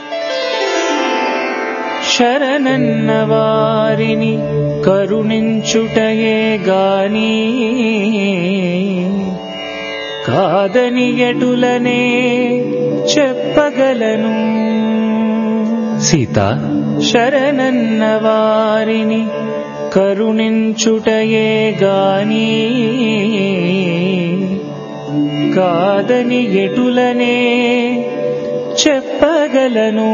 శరణన్నవారిని కరుణించుటయే గాని కాదని ఎటులనే చెప్పగలను. సీత, శరణన్నవారిని కరుణించుటయే గాని కాదని ఎటులనే చెప్పగలను.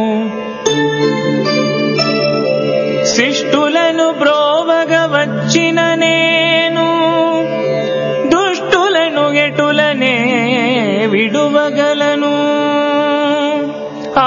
శిష్టులను బ్రోవగ వచ్చిన నేను దుష్టులను ఎటులనే విడువగలను. ఆ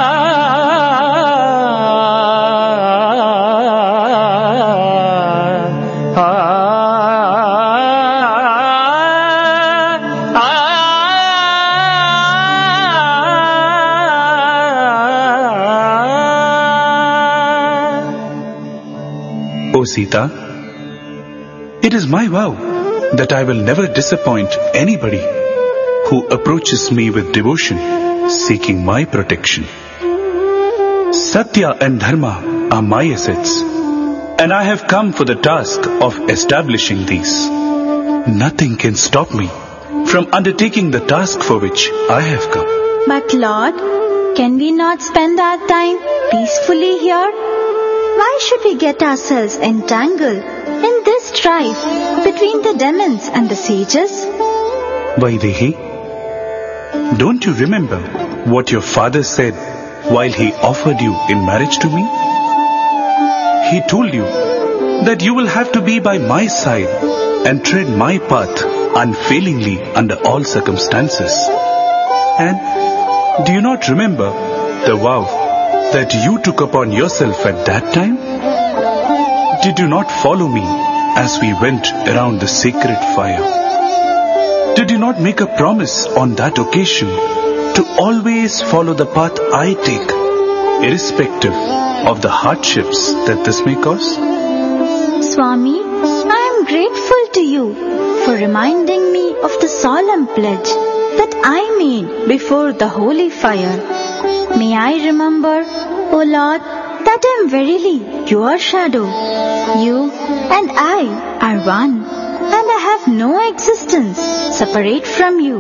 Sita, it is my vow that I will never disappoint anybody who approaches me with devotion, seeking my protection. Satya and Dharma are my assets, and I have come for the task of establishing these. Nothing can stop me from undertaking the task for which I have come. But Lord, can we not spend our time peacefully here? Why should we get ourselves entangled in this strife between the demons and the sages? Vaidehi, don't you remember what your father said while he offered you in marriage to me? He told you that you will have to be by my side and tread my path unfailingly under all circumstances. And do you not remember the vow that you took upon yourself at that time? Did you not follow me as we went around the sacred fire? Did you not make a promise on that occasion to always follow the path I take, irrespective of the hardships that this may cause? Swami, I am grateful to you for reminding me of the solemn pledge that I made before the holy fire. May I remember, O Lord, that I am verily your shadow. You and I are one, and I have no existence separate from you.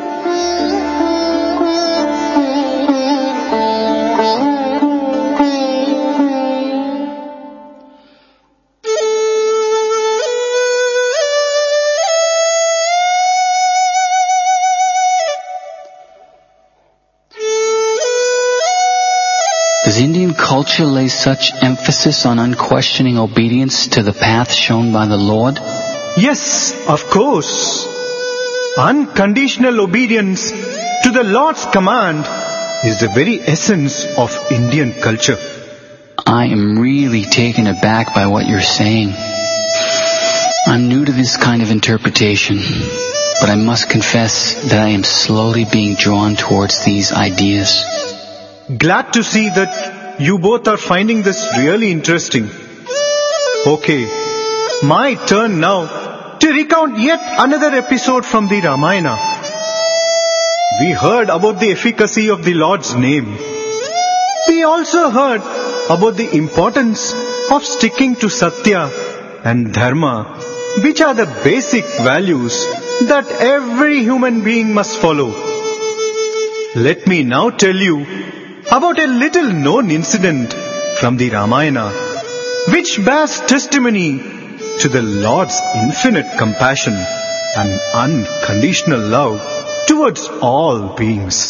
Does Indian culture lay such emphasis on unquestioning obedience to the path shown by the Lord? Yes, of course. Unconditional obedience to the Lord's command is the very essence of Indian culture. I am really taken aback by what you're saying. I'm new to this kind of interpretation, but I must confess that I am slowly being drawn towards these ideas. Glad to see that you both are finding this really interesting. Okay, my turn now to recount yet another episode from the Ramayana. We heard about the efficacy of the Lord's name. We also heard about the importance of sticking to Satya and Dharma, which are the basic values that every human being must follow. Let me now tell you about a little known incident from the Ramayana, which bears testimony to the Lord's infinite compassion and unconditional love towards all beings.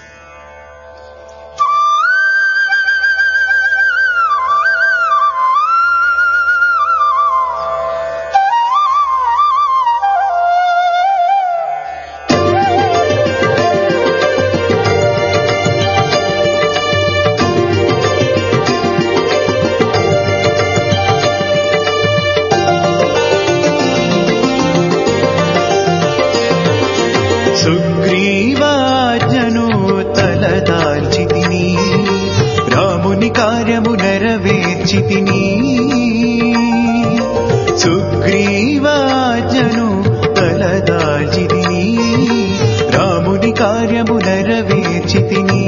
సుగ్రీవాజ్ఞను తలదాల్చితిని, రాముని కార్యము నెరవేర్చితిని. సుగ్రీవాజ్ఞను తలదాల్చితిని, రాముని కార్యము నెరవేర్చితిని.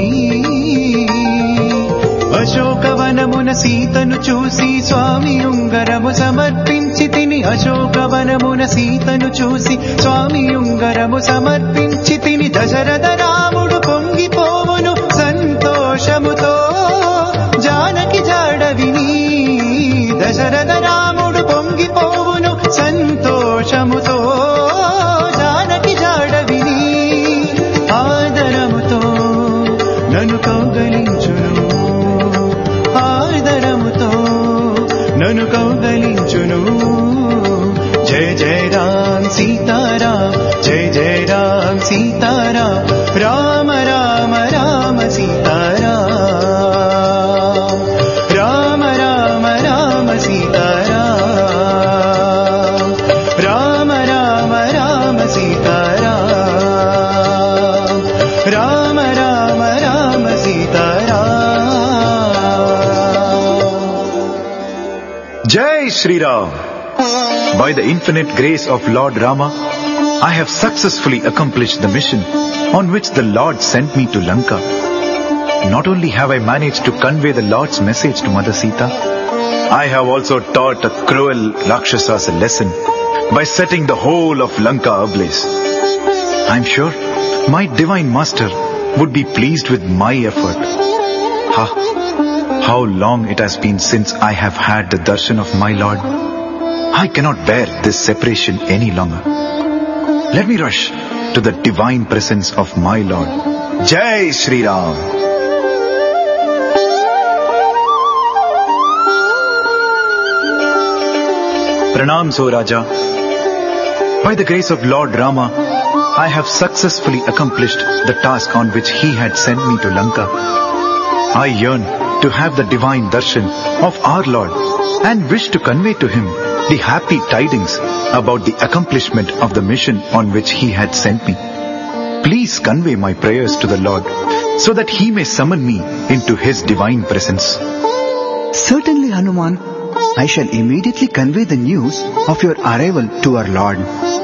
అశోకవనమున సీతను చూసి స్వామి ఉంగరము సమర్పించి తిని. అశోకవనమున సీతను చూసి స్వామి ఉంగరము సమర్పించి తిని. దశరథ రాముడు పొంగిపోవును సంతోషముతో జానకి జాడ విని. దశరథ రాముడు పొంగిపోవును సంతోషముతో జానకి జాడ విని. ఆదరముతో నన్ను కౌగలించును, ఆదరముతో నన్ను కౌగలించును. జయ జయ రామ్ సీతారాం, జయ జయ Ram Sitaram, Rama Rama Rama Sitaram, Rama Rama Rama Sitaram, Rama Rama Rama Sitaram, Rama Rama Rama Sitaram. Jai Shri Ram. By the infinite grace of Lord Rama, I have successfully accomplished the mission on which the Lord sent me to Lanka. Not only have I managed to convey the Lord's message to Mother Sita, I have also taught a cruel Rakshasas a lesson by setting the whole of Lanka ablaze. I am sure my divine master would be pleased with my effort. Ha! How long it has been since I have had the darshan of my Lord. I cannot bear this separation any longer. Let me rush to the divine presence of my Lord. Jai Shri Ram. Pranam, So Raja. By the grace of Lord Rama, I have successfully accomplished the task on which he had sent me to Lanka. I yearn to have the divine darshan of our Lord and wish to convey to him the happy tidings about the accomplishment of the mission on which he had sent me. Please convey my prayers to the Lord so that he may summon me into his divine presence. Certainly, Hanuman. I shall immediately convey the news of your arrival to our Lord.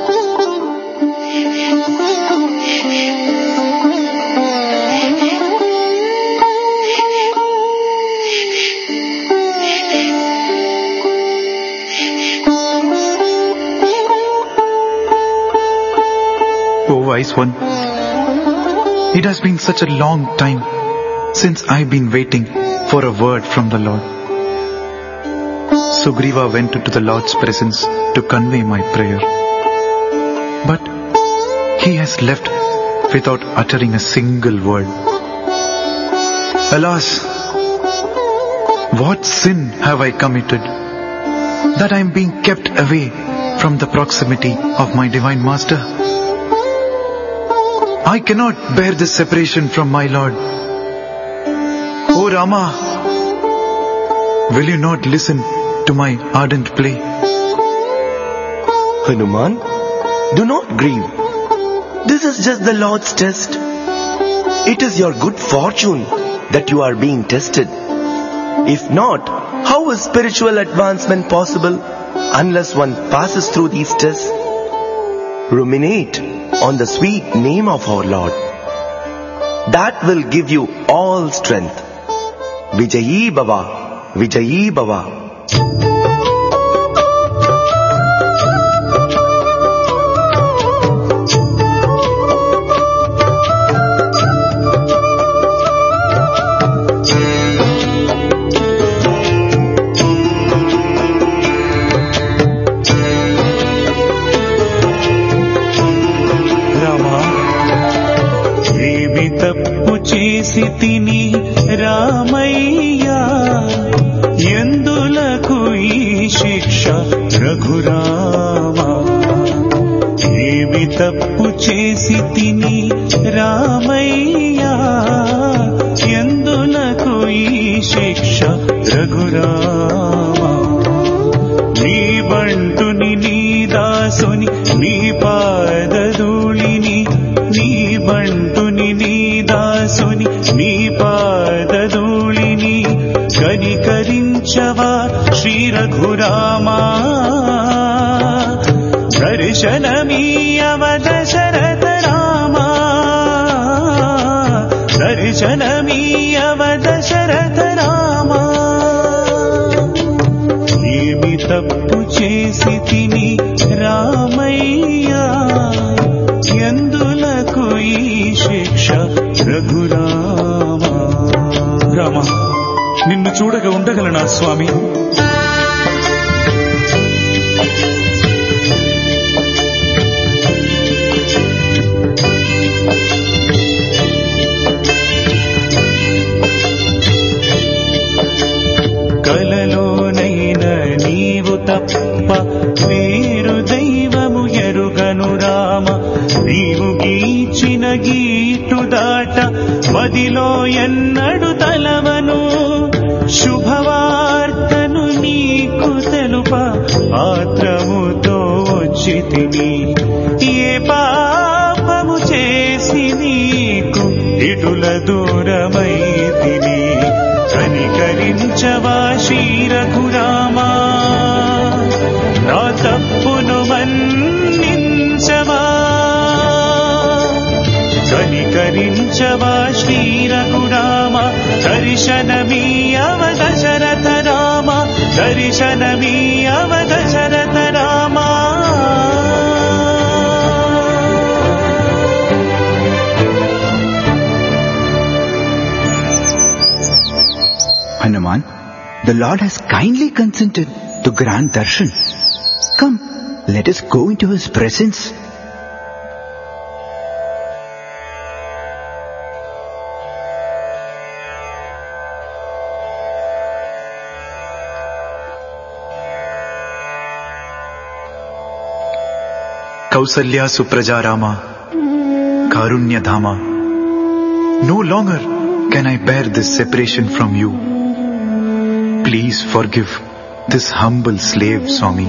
Oh, wise one, it has been such a long time since I've been waiting for a word from the Lord. Sugriva went into the Lord's presence to convey my prayer. But he has left without uttering a single word. Alas, what sin have I committed that I am being kept away from the proximity of my Divine Master? I cannot bear this separation from my Lord. O Rama, will you not listen to my ardent plea? Hanuman, do not grieve. This is just the Lord's test. It is your good fortune that you are being tested. If not, how is spiritual advancement possible unless one passes through these tests? Ruminate on the sweet name of our Lord. That will give you all strength. Vijayi Bhava, Vijayi Bhava. చేసితిని రామయ్యా ఎందులకు ఈ శిక్ష రఘురామా ఏమి తప్పు చేసితిని రామయ్యా ఎందులకు ఈ శిక్ష రఘురామా నీ బంటుని నీ దాసుని నీ పాదధూళిని నీ బంటుని నీ దాసుని నీ పాదధూళిని కనికరించవా శ్రీ రఘురామా దర్శనమీయవ దశరథ రామా దర్శనమీయవ దశరథ రామా ఏమి తప్పు చేసి తిని రామయ్యా ఎందులకు ఈ శిక్ష రఘురామా. రామ, నిన్ను చూడగా ఉండగలనా స్వామి? కలలోనైన నీవు తప్ప వేరు దైవము ఎరుగను రామ. నీవు గీచిన గీటు దాట మదిలో ఎన్నడు తలవను. శుభవార్తను నీకు తెలుప ఆత్రముతో వచ్చి తిని. ఏ పాపము చేసి నీకు ఇటుల దూరమై తిని. కనికరించవా శ్రీ రఘురామా నా తప్పును మన్నించవా. కనికరించవా Shri Raghurama దర్శనమీయవ Dasharatha Rama దర్శనమీయవ Dasharatha Rama. Hanuman, the Lord has kindly consented to grant darshan. Come, let us go into his presence. Kausalya Supraja Rama, Karunya Dhama. No longer can I bear this separation from you. Please forgive this humble slave, Swami.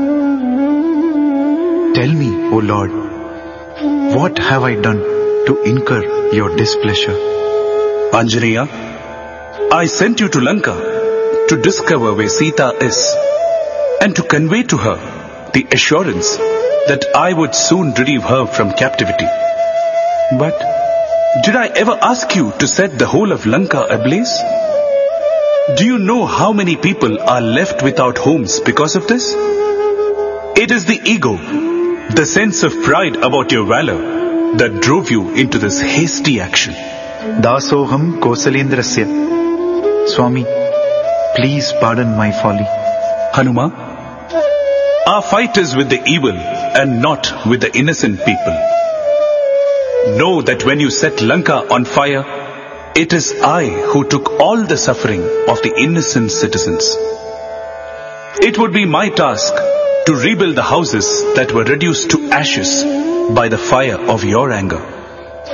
Tell me, O Lord, what have I done to incur your displeasure? Anjaneya, I sent you to Lanka to discover where Sita is and to convey to her the assurance that I would soon relieve her from captivity. But did I ever ask you to set the whole of Lanka ablaze? Do you know how many people are left without homes because of this? It is the ego, the sense of pride about your valor, that drove you into this hasty action. Dasoham Kosalendrasya. Swami, please pardon my folly. Hanuma, our fight is with the evil and not with the innocent people. Know that when you set Lanka on fire, it is I who took all the suffering of the innocent citizens. It would be my task to rebuild the houses that were reduced to ashes by the fire of your anger.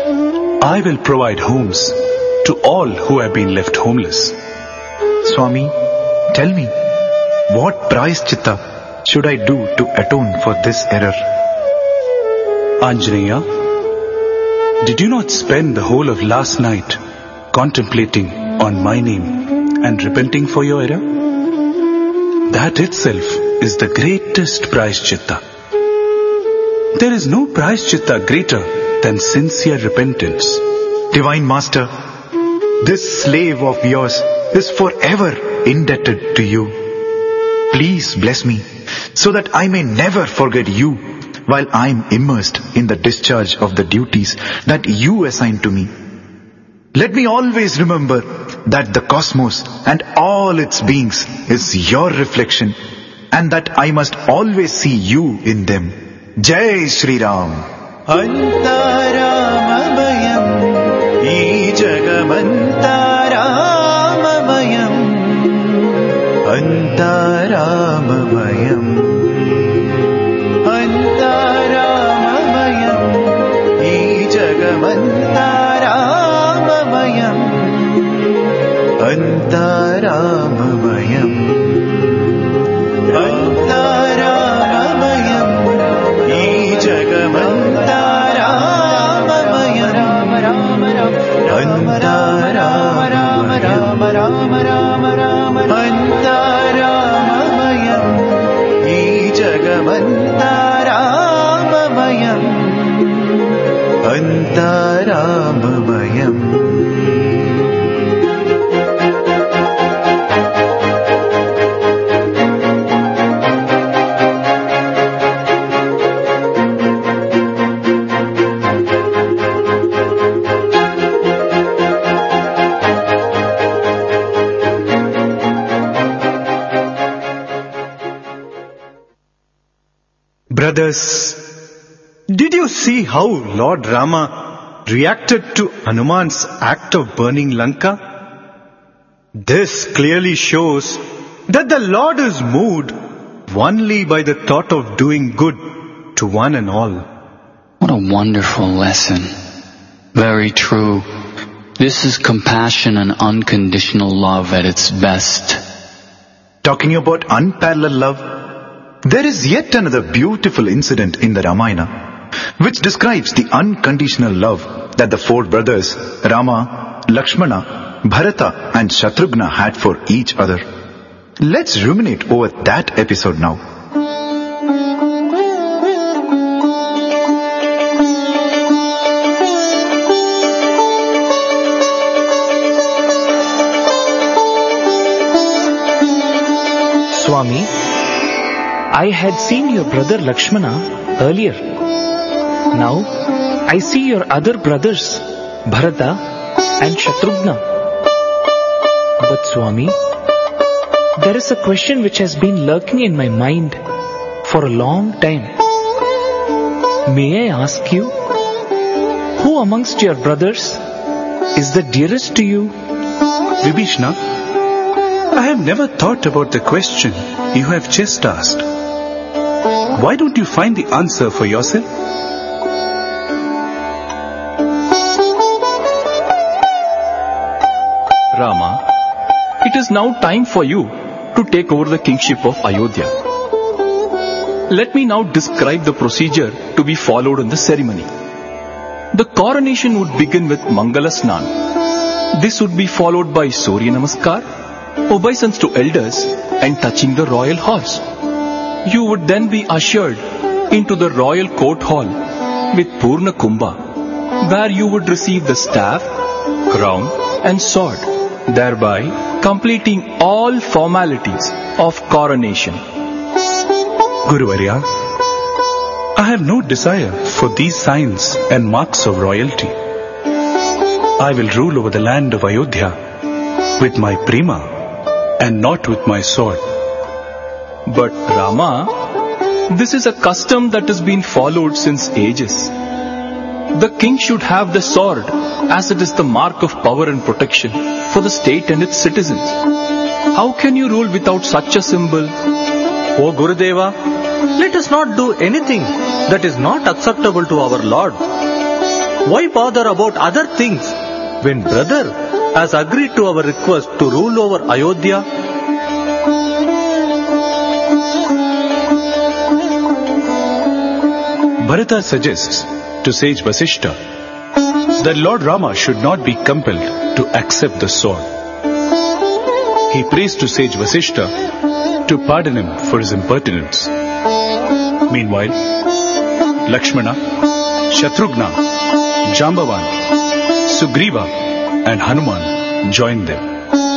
I will provide homes to all who have been left homeless. Swami, tell me, what prayaschitta should I do to atone for this error? Anjaneya, did you not spend the whole of last night contemplating on my name and repenting for your error? That itself is the greatest prayaschitta. There is no prayaschitta greater than sincere repentance. Divine Master, this slave of yours is forever indebted to you. Please bless me so that I may never forget you while I am immersed in the discharge of the duties that you assign to me. Let me always remember that the cosmos and all its beings is your reflection and that I must always see you in them. Jai Shri Ram. Antaramabhayam ee jagamantaramabhayam Antaramabhayam Antaramabhayam ee jagamantaramabhayam Antaramabhayam Antaramabhayam ee jagamantaramabhayam Antaramabhayam ee jagamantaramabhayam Antaramabhayam. Brothers, did you see how Lord Rama reacted to Hanuman's act of burning Lanka? This clearly shows that the Lord is moved only by the thought of doing good to one and all. What a wonderful lesson. Very true. This is compassion and unconditional love at its best. Talking about unparalleled love, there is yet another beautiful incident in the Ramayana which describes the unconditional love that the four brothers Rama, Lakshmana, Bharata and Shatrughna had for each other. Let's ruminate over that episode now. Swami, I had seen your brother Lakshmana earlier. Now, I see your other brothers, Bharata and Shatrughna. But Swami, there is a question which has been lurking in my mind for a long time. May I ask you, who amongst your brothers is the dearest to you? Vibhishna, I have never thought about the question you have just asked. Why don't you find the answer for yourself? Rama, it is now time for you to take over the kingship of Ayodhya. Let me now describe the procedure to be followed in the ceremony. The coronation would begin with Mangala Snan. This would be followed by Surya Namaskar, obeisance to elders and touching the royal horse. You would then be ushered into the royal court hall with Purna Kumbha, where you would receive the staff, crown and sword, thereby completing all formalities of coronation. Guruvarya, I have no desire for these signs and marks of royalty. I will rule over the land of Ayodhya with my prema and not with my sword. But Rama, this is a custom that has been followed since ages. The king should have the sword as it is the mark of power and protection for the state and its citizens. How can you rule without such a symbol? O Gurudeva, let us not do anything that is not acceptable to our Lord. Why bother about other things when brother has agreed to our request to rule over Ayodhya? Bharata suggests to sage Vasishtha that Lord Rama should not be compelled to accept the sword. He prays to sage Vasishtha to pardon him for his impertinence. Meanwhile, Lakshmana, Shatrughna, Jambavan, Sugriva and Hanuman join them.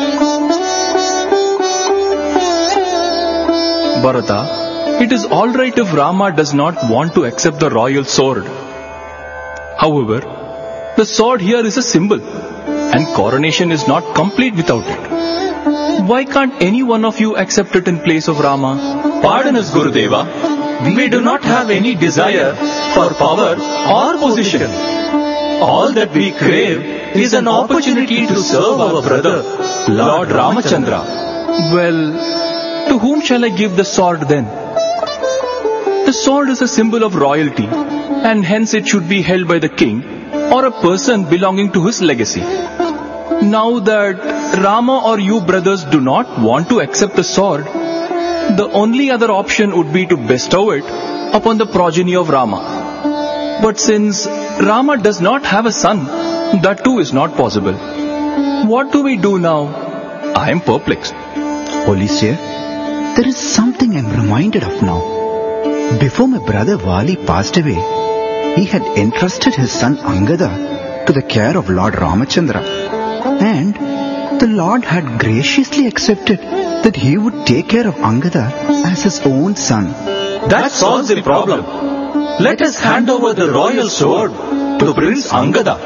Bharata, it is alright if Rama does not want to accept the royal sword. However, the sword here is a symbol, and coronation is not complete without it. Why can't any one of you accept it in place of Rama? Pardon us, Gurudeva. We do not have any desire for power or position. All that we crave is an opportunity to serve our brother, Lord Ramachandra. Well, to whom shall I give the sword then? The sword is a symbol of royalty, and hence it should be held by the king or a person belonging to his legacy. Now that Rama or you brothers do not want to accept the sword, the only other option would be to bestow it upon the progeny of Rama. But since Rama does not have a son, that too is not possible. What do we do now? I am perplexed. Holy Sir, there is something I am reminded of now. Before my brother Vali passed away, he had entrusted his son Angada to the care of Lord Ramachandra, and the Lord had graciously accepted that he would take care of Angada as his own son. That solves the problem. Let us hand over the royal sword to Prince Angada.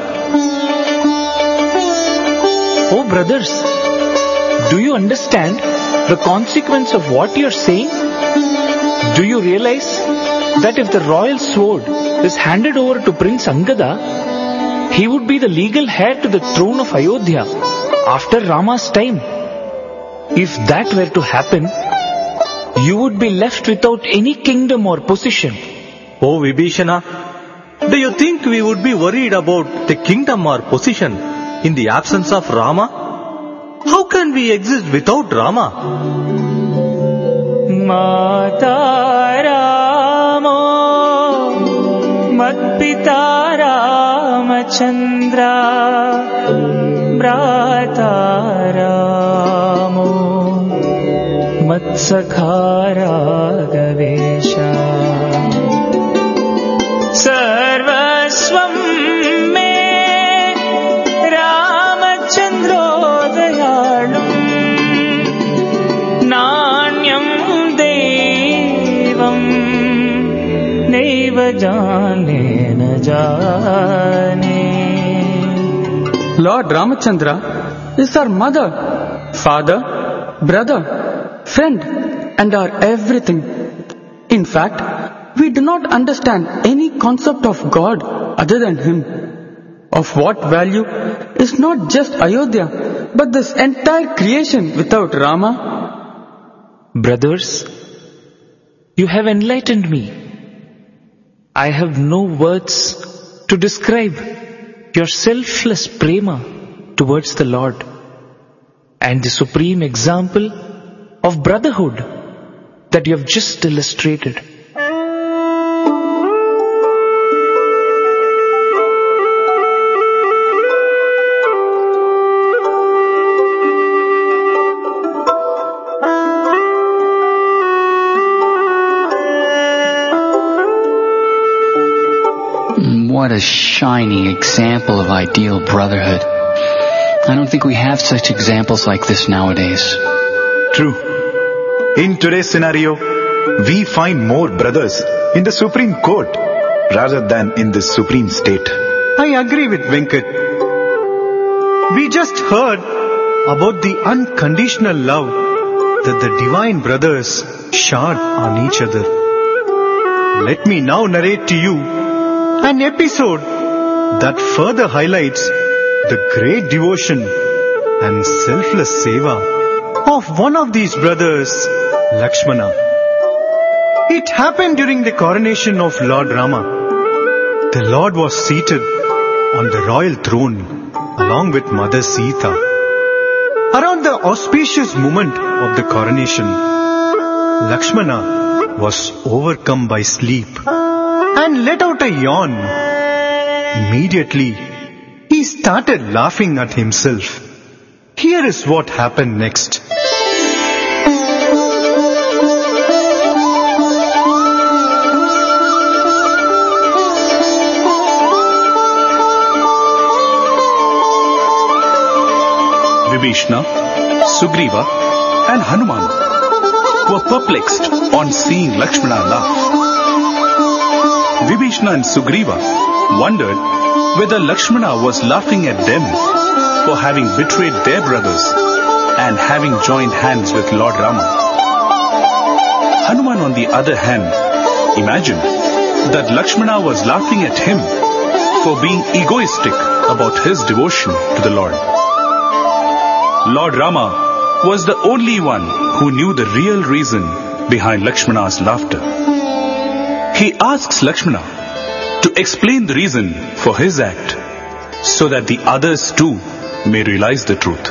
Oh brothers, do you understand the consequence of what you are saying? Do you realize that if the royal sword is handed over to Prince Angada, he would be the legal heir to the throne of Ayodhya after Rama's time? If that were to happen, you would be left without any kingdom or position. Oh Vibhishana, do you think we would be worried about the kingdom or position in the absence of Rama? How can we exist without Rama? Mata Ramo, Mat Pita Ramachandra, Brata Ramo, Mat Sakha Raghavesha, Sarvasvam me Ramachandro Dayalum, Nanyam Jane na jane. Lord Ramachandra is our mother, father, brother, friend, and our everything. In fact, we do not understand any concept of God other than Him. Of what value is not just Ayodhya, but this entire creation without Rama? Brothers, you have enlightened me. I have no words to describe your selfless prema towards the Lord and the supreme example of brotherhood that you have just illustrated. What a shining example of ideal brotherhood. I don't think we have such examples like this nowadays. True. In today's scenario, we find more brothers in the Supreme Court rather than in this supreme state. I agree with Venkat. We just heard about the unconditional love that the divine brothers showered on each other. Let me now narrate to you an episode that further highlights the great devotion and selfless seva of one of these brothers, Lakshmana. It happened during the coronation of Lord Rama. The Lord was seated on the royal throne along with Mother Sita. Around the auspicious moment of the coronation, Lakshmana was overcome by sleep and let out a yawn. Immediately, he started laughing at himself. Here is what happened next. Vibhishana, Sugriva and Hanuman were perplexed on seeing Lakshmana laugh. Vibhishana and Sugriva wondered whether Lakshmana was laughing at them for having betrayed their brothers and having joined hands with Lord Rama. Hanuman, on the other hand, imagined that Lakshmana was laughing at him for being egoistic about his devotion to the Lord. Lord Rama was the only one who knew the real reason behind Lakshmana's laughter. He asks Lakshmana to explain the reason for his act so that the others too may realize the truth.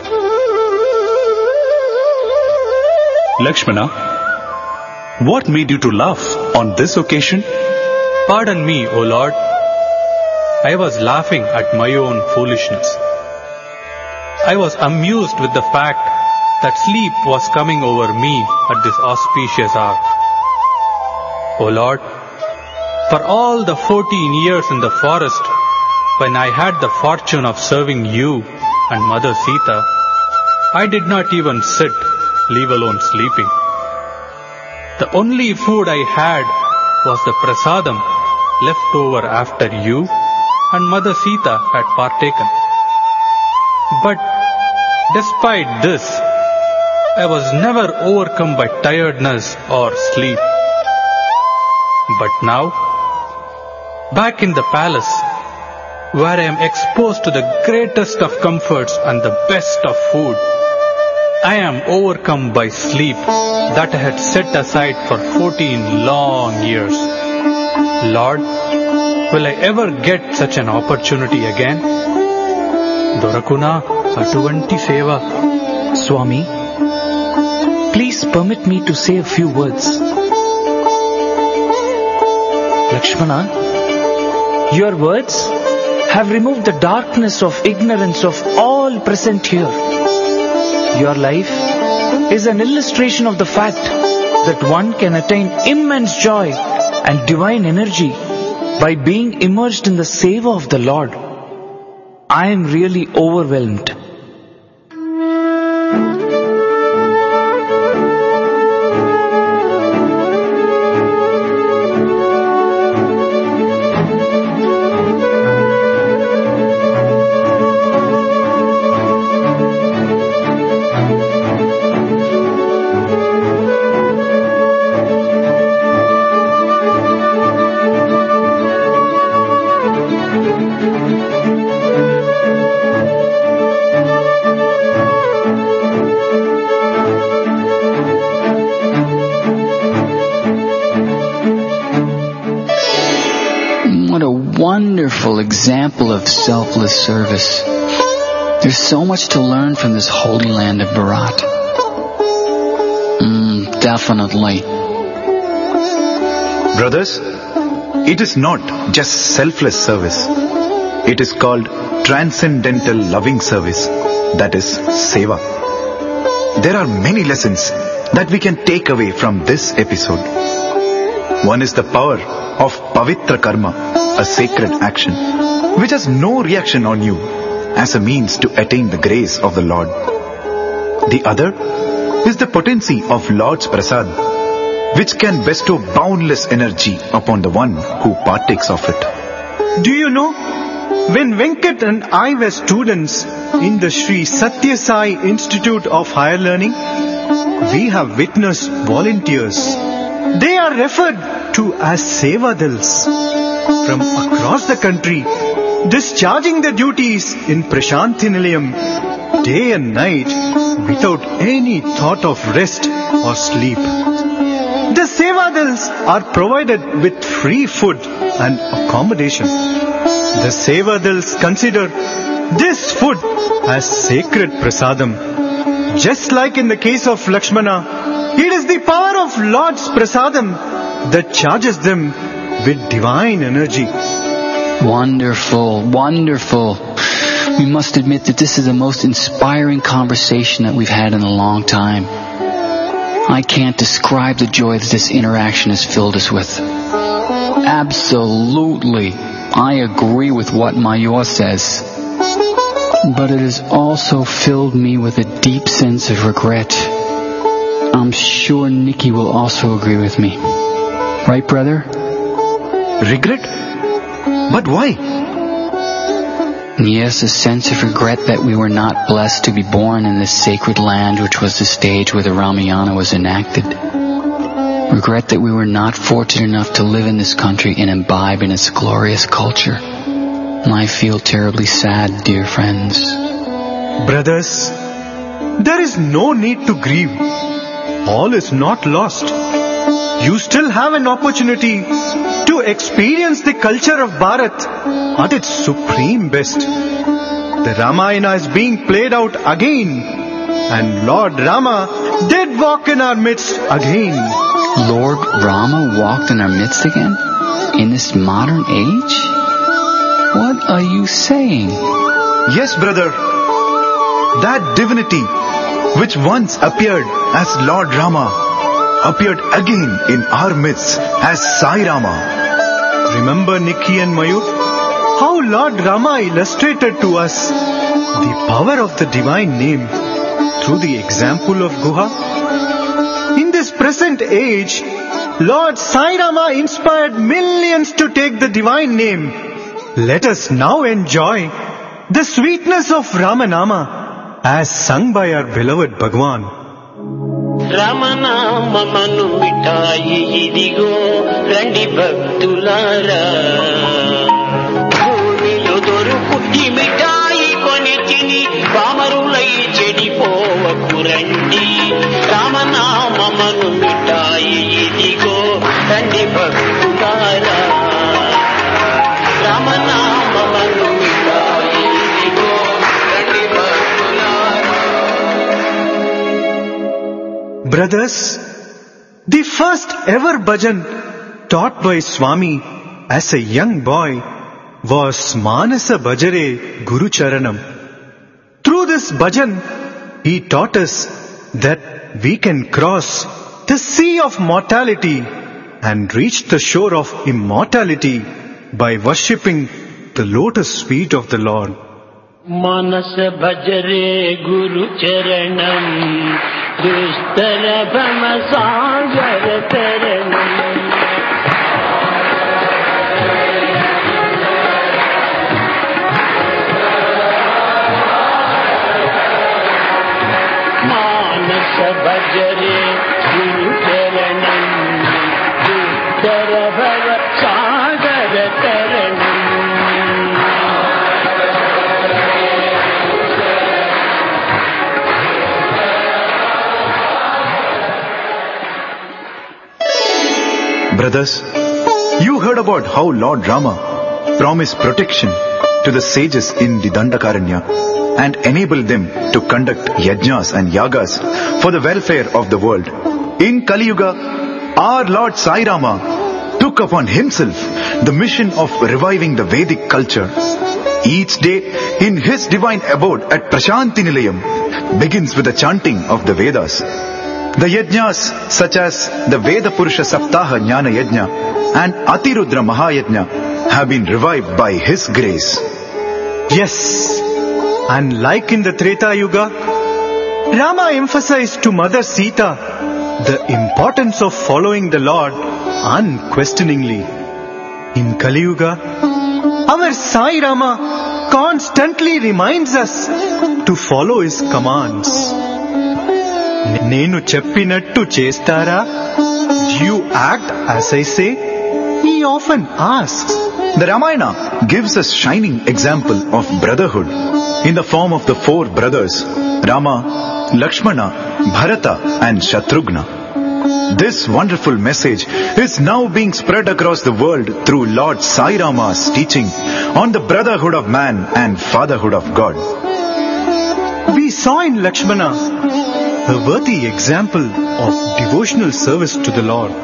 Lakshmana, what made you to laugh on this occasion? Pardon me, O Lord. I was laughing at my own foolishness. I was amused with the fact that sleep was coming over me at this auspicious hour. O Lord, for all the fourteen years in the forest when I had the fortune of serving you and Mother Sita, I did not even sit, leave alone sleeping. The only food I had was the prasadam left over after you and Mother Sita had partaken. But despite this, I was never overcome by tiredness or sleep. But now, back in the palace, where I am exposed to the greatest of comforts and the best of food, I am overcome by sleep that I had set aside for fourteen long years. Lord, will I ever get such an opportunity again? Dorakuna Atuvanti Seva. Swami, please permit me to say a few words. Lakshmana, your words have removed the darkness of ignorance of all present here. Your life is an illustration of the fact that one can attain immense joy and divine energy by being immersed in the seva of the Lord. I am really overwhelmed. Wonderful example of selfless service. There's so much to learn from this holy land of Bharat. Mm, definitely. Brothers, it is not just selfless service. It is called transcendental loving service. That is seva. There are many lessons that we can take away from this episode. One is the power of pavitra karma, a sacred action, which has no reaction on you as a means to attain the grace of the Lord. The other is the potency of Lord's prasad, which can bestow boundless energy upon the one who partakes of it. Do you know, when Venkat and I were students in the Sri Satya Sai Institute of Higher Learning, we have witnessed volunteers. They are referred to as Sevadals from across the country, discharging their duties in Prashanti Nilayam day and night without any thought of rest or sleep. The Sevadals are provided with free food and accommodation. The Sevadals consider this food as sacred prasadam. Just like in the case of Lakshmana, it is the power of Lord's prasadam that charges them with divine energy. Wonderful, wonderful. We must admit that this is the most inspiring conversation that we've had in a long time. I can't describe the joy that this interaction has filled us with. Absolutely, I agree with what Mayur says. But it has also filled me with a deep sense of regret. I'm sure Nikki will also agree with me. Right, brother? Regret? But why? Yes, a sense of regret that we were not blessed to be born in this sacred land which was the stage where the Ramayana was enacted. Regret that we were not fortunate enough to live in this country and imbibe in its glorious culture. And I feel terribly sad, dear friends. Brothers, there is no need to grieve. All is not lost. You still have an opportunity to experience the culture of Bharat at its supreme best. The Ramayana is being played out again, and Lord Rama did walk in our midst again. Lord Rama walked in our midst again? In this modern age? What are you saying? Yes, brother. That divinity which once appeared as Lord Rama appeared again in our midst as Sai Rama. Remember, Nikki and Mayur, how Lord Rama illustrated to us the power of the divine name through the example of Guha? In this present age, Lord Sai Rama inspired millions to take the divine name. Let us now enjoy the sweetness of Ramanama as sung by our beloved Bhagwan. రమణామమను మిఠాయి ఇదిగో రండి భక్తులారా భూమిలో దొరుకు ఈ మిఠాయి కొని తిని పామరులై చెడిపోవకు రండి రామనామమను మిఠాయి ఇదిగో రండి భక్తులారా రామనామమను మిఠాయి ఇదిగో రండి భక్తులారా. Brothers, the first ever bhajan taught by Swami as a young boy was Manasa Bhajare Guru Charanam. Through this bhajan, he taught us that we can cross the sea of mortality and reach the shore of immortality by worshipping the lotus feet of the Lord. Manasa Bhajare Guru Charanam Dustara Brahma Sagar Taranam. Manasa Bhajare Guru Charanam Dustara Brahma Sagar Taranam. Brothers, you heard about how Lord Rama promised protection to the sages in the Dandakaranya and enabled them to conduct yajnas and yagas for the welfare of the world. In Kali Yuga, our Lord Sai Rama took upon himself the mission of reviving the Vedic culture. Each day in his divine abode at Prashanti Nilayam begins with the chanting of the Vedas. The yajnas such as the Veda Purusha Saptaha Jnana Yajna and Atirudra Mahayajna have been revived by his grace. Yes, and like in the Treta Yuga, Rama emphasized to Mother Sita the importance of following the Lord unquestioningly. In Kali Yuga, our Sai Rama constantly reminds us to follow his commands. Nenu cheppinattu chestara? Do you act as I say? He often asks. The Ramayana gives a shining example of brotherhood in the form of the four brothers, Rama, Lakshmana, Bharata and Shatrughna. This wonderful message is now being spread across the world through Lord Sai Rama's teaching on the brotherhood of man and fatherhood of God. We saw in Lakshmana a worthy example of devotional service to the Lord.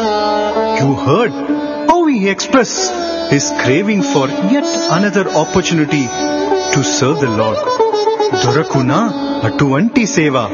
You heard how he expressed his craving for yet another opportunity to serve the Lord. Dorakuna atuvanti seva.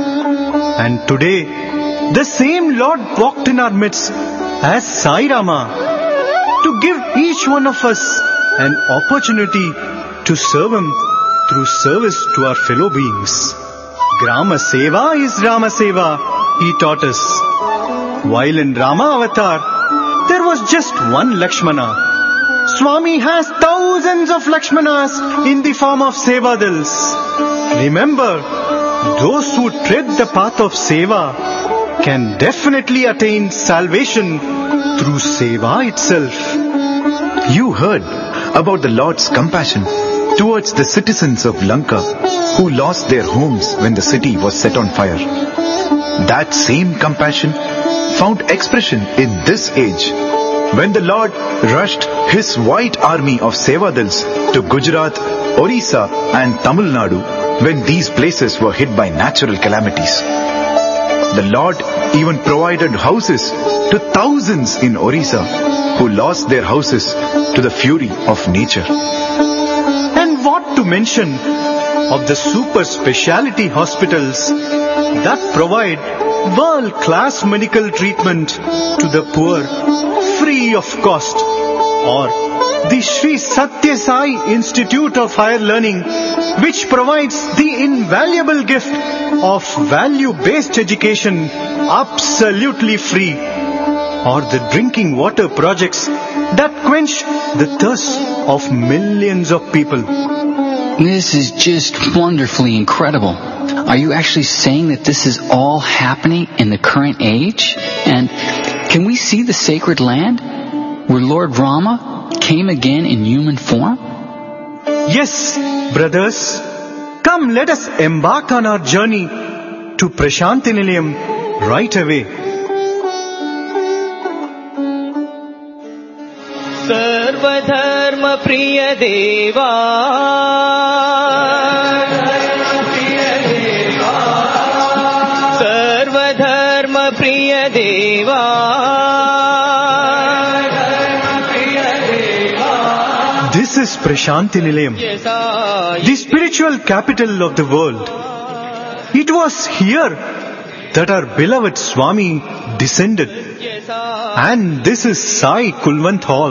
And today, the same Lord walked in our midst as Sai Rama to give each one of us an opportunity to serve him through service to our fellow beings. Grama Seva is Rama Seva, he taught us. While in Rama Avatar, there was just one Lakshmana. Swami has thousands of Lakshmanas in the form of Sevadals. Remember, those who tread the path of Seva can definitely attain salvation through Seva itself. You heard about the Lord's compassion towards the citizens of Lanka who lost their homes when the city was set on fire. That same compassion found expression in this age when the Lord rushed his white army of Sevadals to Gujarat, Orissa and Tamil Nadu when these places were hit by natural calamities. The Lord even provided houses to thousands in Orissa who lost their houses to the fury of nature. And what to mention of the super speciality hospitals that provide world-class medical treatment to the poor free of cost, or the Sri Satya Sai Institute of Higher Learning, which provides the invaluable gift of value-based education absolutely free, or the drinking water projects that quench the thirst of millions of people. This is just wonderfully incredible. Are you actually saying that this is all happening in the current age? And can we see the sacred land where Lord Rama came again in human form? Yes, brothers. Come, let us embark on our journey to Prashanti Nilayam right away. Sarvadharma Priya Deva, Sarvadharma Priya Deva. This is Prashanti Nilayam, the spiritual capital of the world. It was here that our beloved Swami descended. And this is Sai Kulwant Hall,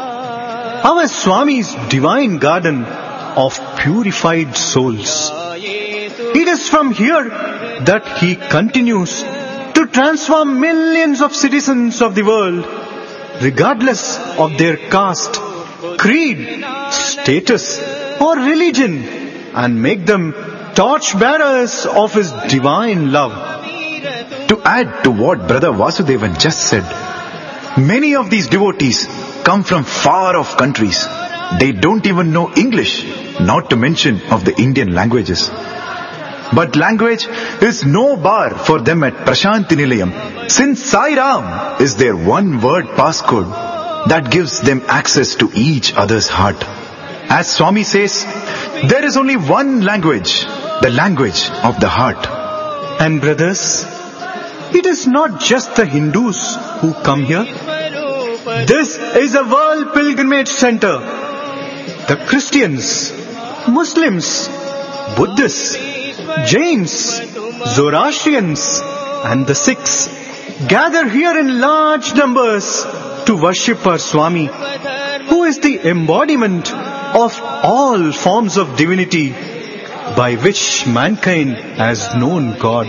our Swami's divine garden of purified souls. It is from here that he continues to transform millions of citizens of the world, regardless of their caste, creed, status or religion, and make them torchbearers of his divine love. To add to what Brother Vasudevan just said, many of these devotees come from far off countries. They don't even know English, not to mention of the Indian languages. But language is no bar for them at Prashanti Nilayam, since Sai Ram is their one word passcode that gives them access to each other's heart. As Swami says, there is only one language, the language of the heart. And brothers, it is not just the Hindus who come here. This is a world pilgrimage center. The Christians, Muslims, Buddhists, Jains, Zoroastrians and the Sikhs gather here in large numbers to worship our Swami, who is the embodiment of all forms of divinity by which mankind has known God.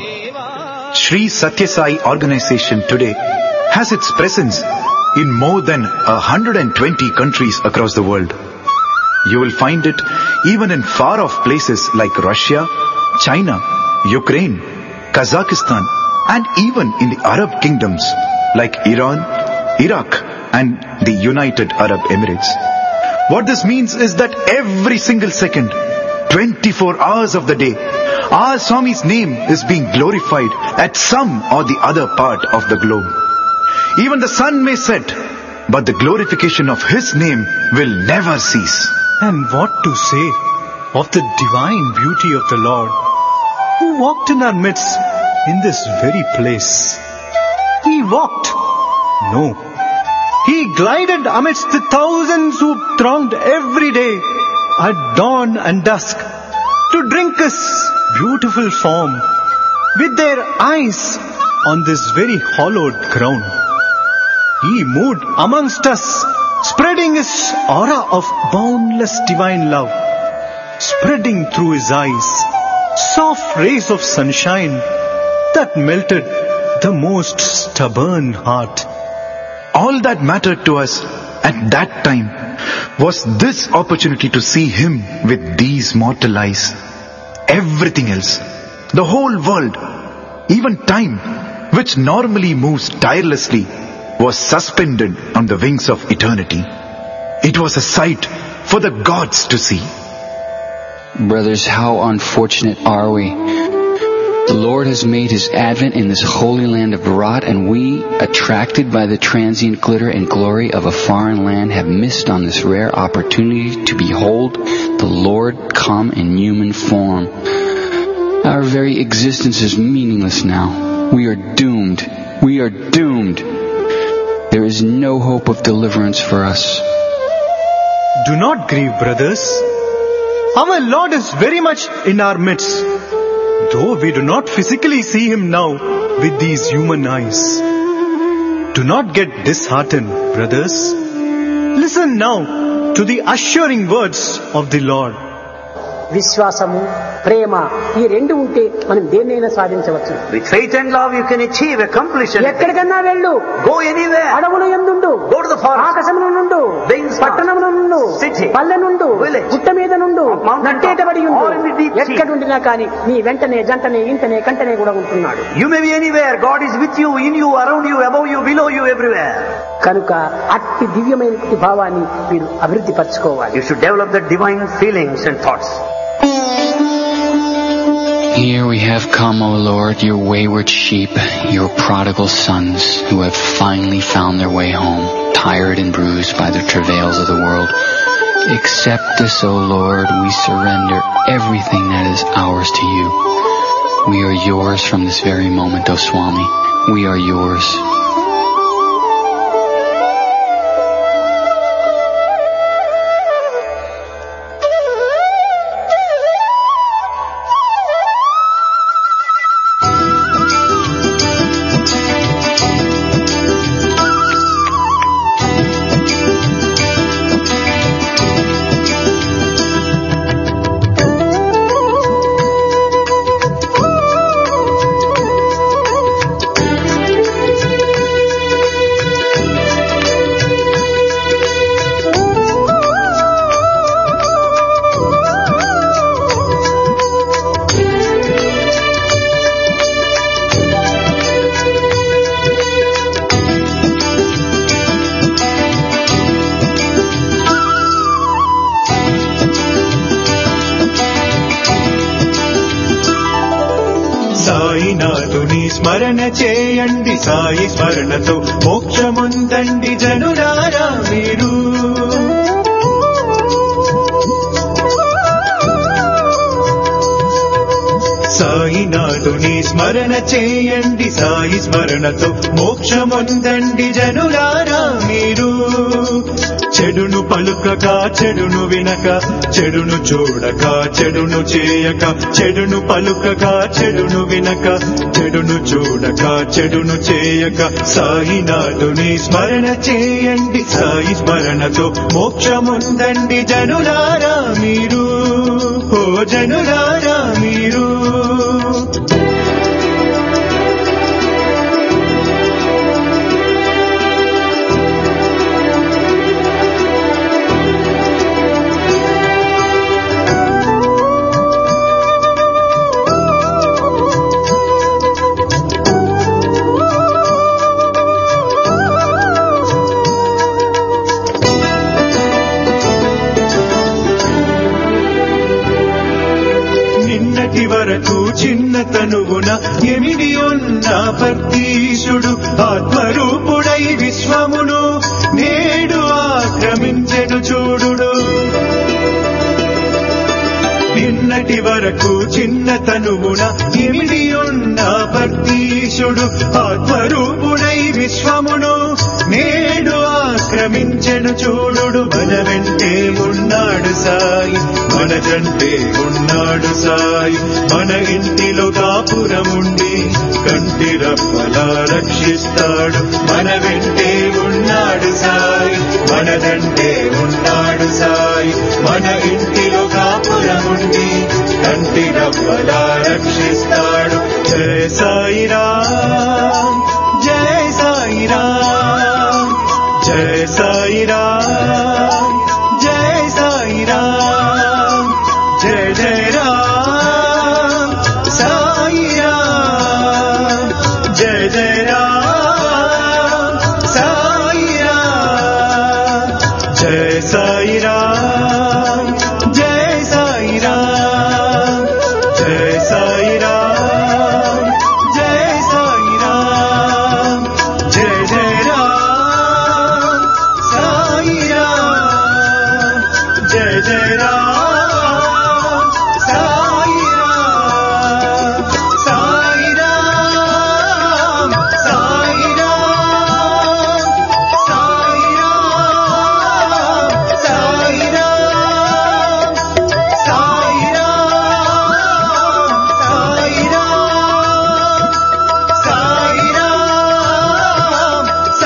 Sri Satya Sai organization today has its presence in more than one hundred twenty countries across the world. You will find it even in far-off places like Russia, China, Ukraine, Kazakhstan, and even in the Arab kingdoms like Iran, Iraq, and the United Arab Emirates. What this means is that every single second, twenty-four hours of the day, our Swami's name is being glorified at some or the other part of the globe. Even the sun may set, but the glorification of His name will never cease. And what to say of the divine beauty of the Lord, who walked in our midst in this very place? He walked? No. He glided amidst the thousands who thronged every day at dawn and dusk to drink His beautiful form with their eyes on this very hallowed ground. He moved amongst us, spreading His aura of boundless divine love, spreading through His eyes soft rays of sunshine that melted the most stubborn heart. All that mattered to us at that time was this opportunity to see Him with these mortal eyes. Everything else, the whole world, even time, which normally moves tirelessly, was suspended on the wings of eternity. It was a sight for the gods to see. Brothers, how unfortunate are we? The Lord has made His advent in this holy land of Bharat, and we, attracted by the transient glitter and glory of a foreign land, have missed on this rare opportunity to behold the Lord come in human form. Our very existence is meaningless now. We are doomed. We are doomed. There is no hope of deliverance for us. Do not grieve, brothers. Our Lord is very much in our midst, though we do not physically see Him now with these human eyes. Do not get disheartened, brothers. Listen now to the assuring words of the Lord. విశ్వాసము ప్రేమ ఈ రెండు ఉంటే మనం దేన్నైనా సాధించవచ్చు. With faith and love you can achieve, accomplish anything. ఎక్కడికన్నా వెళ్ళు, go anywhere. అడవుల యందుండు, go to the forest, ఆకాశమున నుండు, పట్టణమున నుండు, city, పల్లె నుండు, గుట్ట మీద నుండు, నట్టేటబడి ఉండు, ఎక్కడుండినా కానీ నీ వెంటనే జంటనే ఇంటనే కంటనే కూడా ఉంటున్నాడు. You may be anywhere. God is with you, in you, around you, above you, below you, everywhere. కనుక అట్టి దివ్యమైన భావాన్ని మీరు అభివృద్ధి పరచుకోవాలి. You should develop the divine feelings and thoughts. Here we have come, O Lord, your wayward sheep, your prodigal sons, who have finally found their way home, tired and bruised by the travails of the world. Accept us, O Lord, we surrender everything that is ours to you. We are yours from this very moment, O Swami. We are yours. స్మరణ చేయండి, సాయి స్మరణతో మోక్షముందండి జనులారా మీరు. సాయినాథుని స్మరణ చేయండి, సాయి స్మరణతో మోక్షముందండి జనులారా మీరు. చెడును పలుకక, చెడును వినక, చెడును చూడక, చెడును చేయక, చెడును పలుకక, చెడును వినక, చెడును చూడక, చెడును చేయక, సాయినాథుని స్మరణ చేయండి, సాయి స్మరణతో మోక్షముందండి జనులారా మీరు. ఓ జనులారా మీరు. వరకు తనువున ఎమిడి ఉన్న పర్తీశుడు ఆత్మరూపుడై విశ్వమును నేడు ఆక్రమించెను చూడుడు. నిన్నటి వరకు చిన్న తనువున ఎమిడి ఉన్న పర్తీశుడు ఆత్మరూపుడై విశ్వమును నేడు ఆక్రమించెను చూడుడు. మన వెంటే ఉన్నాడు సాయి, మన జంటే ఉన్నాడు సాయి, మన ఇంటిలో కాపురముండి కంటి రప్పలా రక్షిస్తాడు. మన వెంటే ఉన్నాడు సాయి, మన జంటే ఉన్నాడు సాయి, మన ఇంటిలో కాపురముండి కంటి రప్పలా రక్షిస్తాడు. జయ సాయిరాం, జయ సాయిరాం, జయ సాయిరాం, జయ సాయిరాం, జయ జయ రాం సాయిరాం, జయ జయ రాం సాయిరాం, జయ సాయిరాం, జయ సాయిరాం, జయ సాయిరాం, జయ సాయిరాం, జయ జయ రాం సాయిరాం, జయ జయ రాం సాయిరాం, సాయిరాం, సాయిరాం, సాయిరాం, సాయిరాం, సాయిరాం,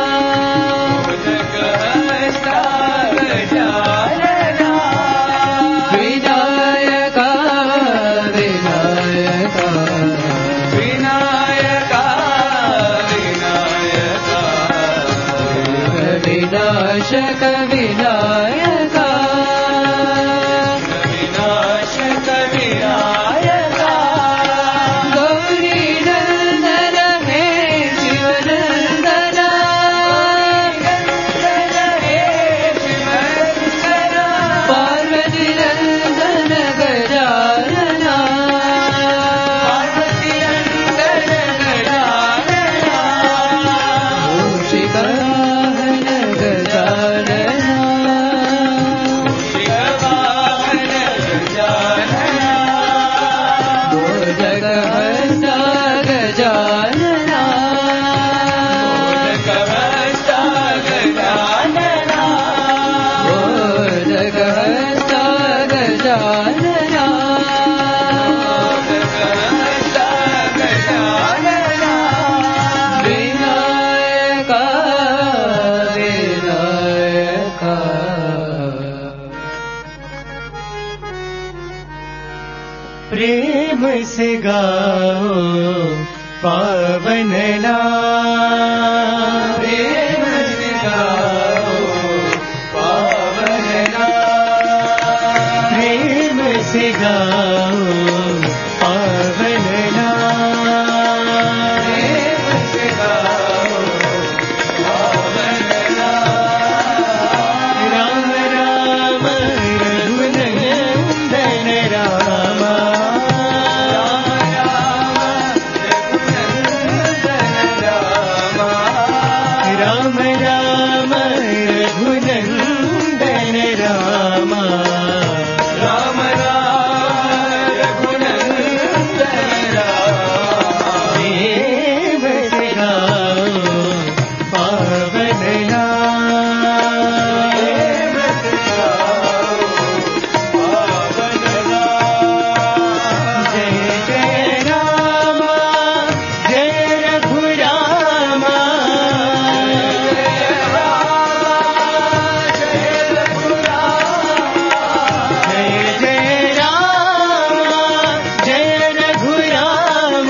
गजानना विनाशक विनायका विनाशक विनायका गौरी नंदन हे शिवनंदन हे शिवनंदन पार्वती नंदन गजानना पार्वती नंदन गजानना मूषिकावाहन गजानना मूषिकावाहन गजानना मोदकहस्ता गजानना मोदकहस्ता गजानना मोदकहस्ता गजानना मोदकहस्ता गजानना विनायका विनायका प्रेम से गाओ पावन नाम प्रेम से गाओ पावन नाम प्रेम से गाओ पावन नाम प्रेम से गाओ पावन नाम राम राम रघुनंदन राम राम राम रघुनंदन राम राम राम रघुनंदन राम प्रेम से गाओ पावन नाम प्रेम से गाओ पावन नाम जय जय राम जय रघुराम जय जय राम जय रघुराम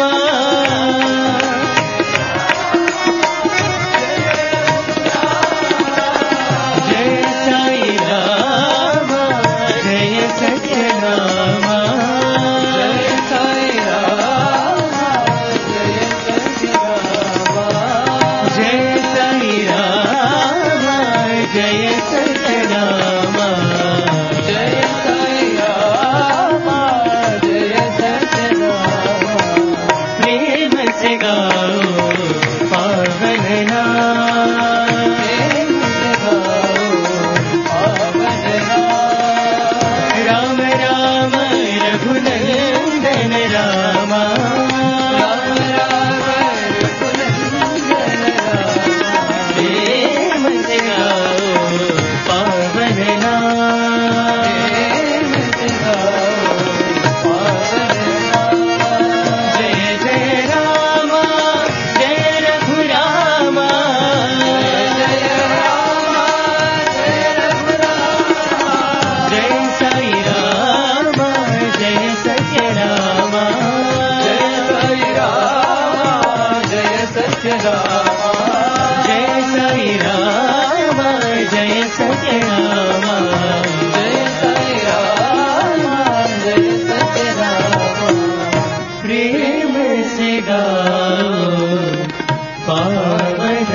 जय साई राम जय सत्य राम जय साई राम जय सत्य राम जय साई राम जय सत्य राम जय साई राम जय सत्य राम प्रेम से गाओ पावन नाम प्रेम से गाओ पावन नाम राम राम रघुनंदन राम राम राम रघुनंदन राम प्रेम से गाओ पावन नाम प्रेम से गाओ पावन नाम जय जय राम जय रघुराम जय राम जय रघुराम जय साई राम जय सत्य राम जय साई राम जय सत्य राम जय साई राम जय सत्य राम जय साई राम जय सत्य राम प्रेम से गाओ पावन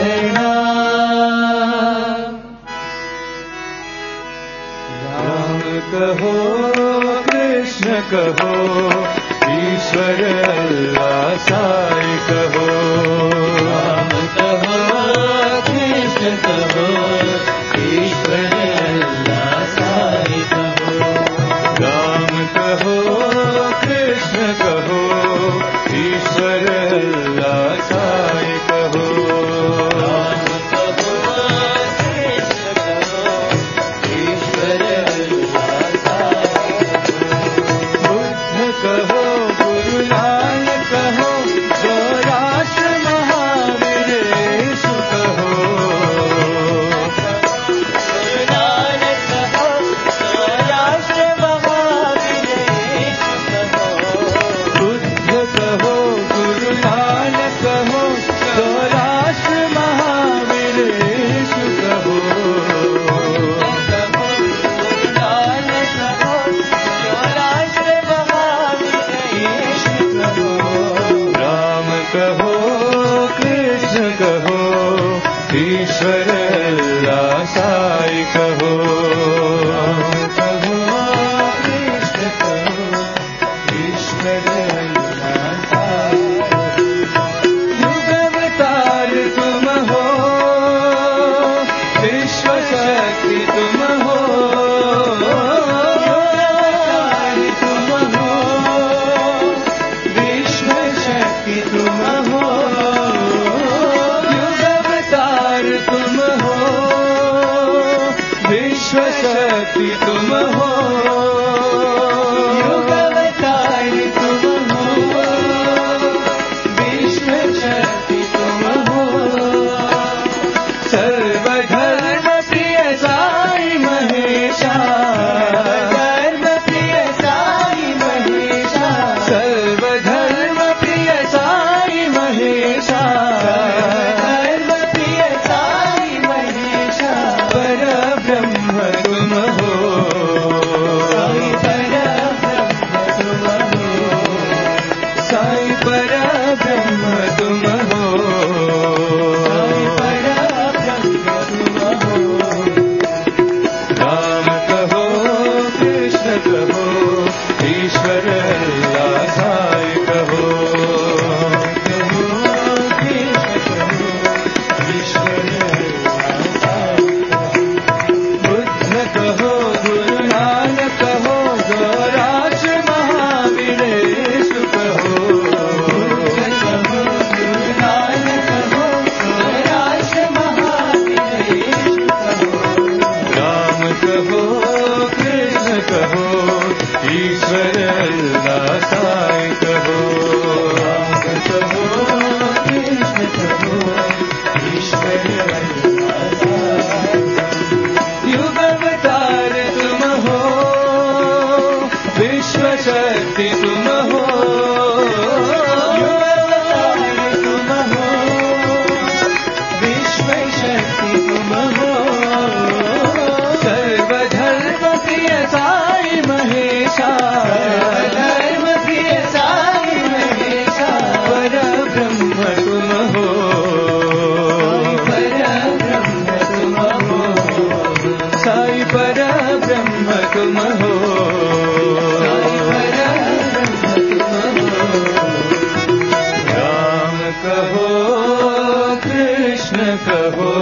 नाम राम कहो कृष्ण कहो ईश्वर अल्लाह साई कहो राम कहो कृष्ण कहो ईश्वर अल्लाह साई कहो राम कहो कृष्ण कहो ईश्वर अल्लाह साई कहो राम कहो कृष्ण कहो ईश्वर अल्लाह साई कहो बुद्ध कहो गुरु नानक कहो जो राष्ट्र महावीर यीशु कहो विश्व शक्ति तुम हो, युगावतारी तुम हो, विश्व शक्ति तुम हो, सर्वधर्म प्रिय साई महेशा, धर्म प्रिय साई महेशा, सर्वधर्म प्रिय साई महेशा, धर्म प्रिय साई महेशा, पर ब्रह्म तुम हो, साई पर ब्रह्म तुम हो, साई पर ब्रह्म तुम हो, साई पर ब्रह्म तुम हो। राम कहो कृष्ण कहो ईश्वर अल्लाह साई कहो, कहो कृष्ण कहो ईश्वर अल्लाह साई कहो, बुद्ध कहो गुरु नानक कहो गौराज महावीरेश कहो, बुद्ध कहो गुरु नानक कहो गौराज महावीरेश कहो, राम कहो कृष्ण कहो ईश्वर अल्लाह साई कहो, राम कहो कृष्ण कहो ईश्वर अल्लाह साई कहो, युग अवतार तुम हो, विश्व शक्ति तुम हो, युग अवतार तुम हो, विश्व शक्ति तुम हो, सर्वधर्म प्रिय साई महेशा, धर्म प्रिय साई महेशा, पर ब्रह्म तुम हो, पर ब्रह्म तुम हो, साई पर ब्रह्म तुम हो, साई पर ब्रह्म तुम हो। राम कहो कृष्ण कहो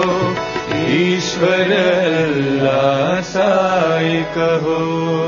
ईश्वर अल्लाह साई कहो।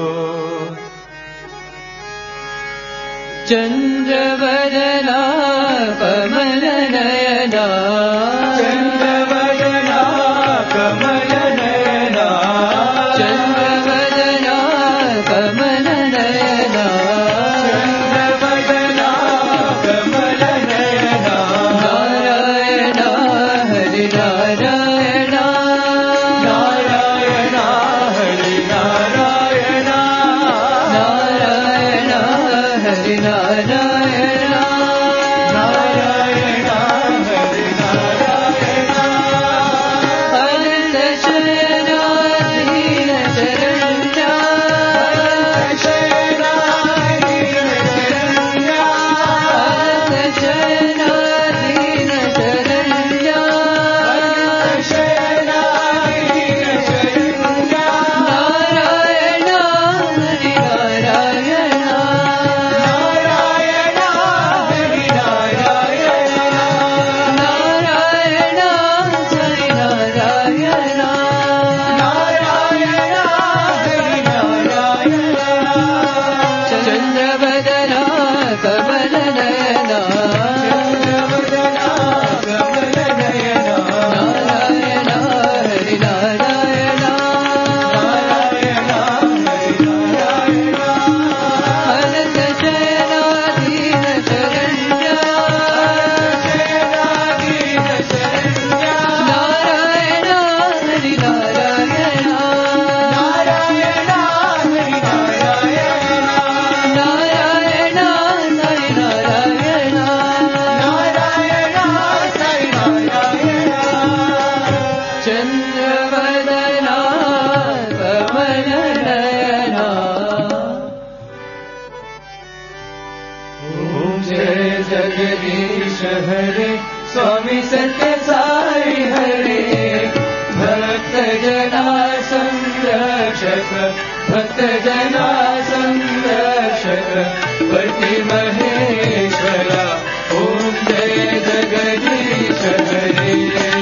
चंद्रवदना कमल नयना, चंद्रवदना कमल नयना, चंद्रवदना कमल नयना, चंद्रवदना कमल नयना, नारायण हरि नारायण, नारायण हरि नारायण, नारायण हरि नारायण, नारायण हरि नारायण, अनंत शयनाधीन शरण्या, शयनाधीन शरण्या, अनंत शयनाधीन शरण्या, शयनाधीन शरण्या, नारायण हरि नारायण, नारायण हरि नारायण, नारायण हरि नारायण, नारायण हरि नारायण, चंद्रवदना कमल नयना, चंद्रवदना कमल नयना, नारायण हरि नारायण, नारायण हरि नारायण, अनंत शयनाधीन शरण्या, शयनाधीन शरण्या, नारायण हरि नारायण, नारायण हरि नारायण, नारायण हरि नारायण, नारायण हरि नारायण, चंद्रवदना कमल नयना। ओम जय जगदीश हरे, स्वामी सत्य साई हरे, भक्त जना संरक्षक, भक्त जना संरक्षक, पति महेश्वरा, ओम जय जगदीश हरे,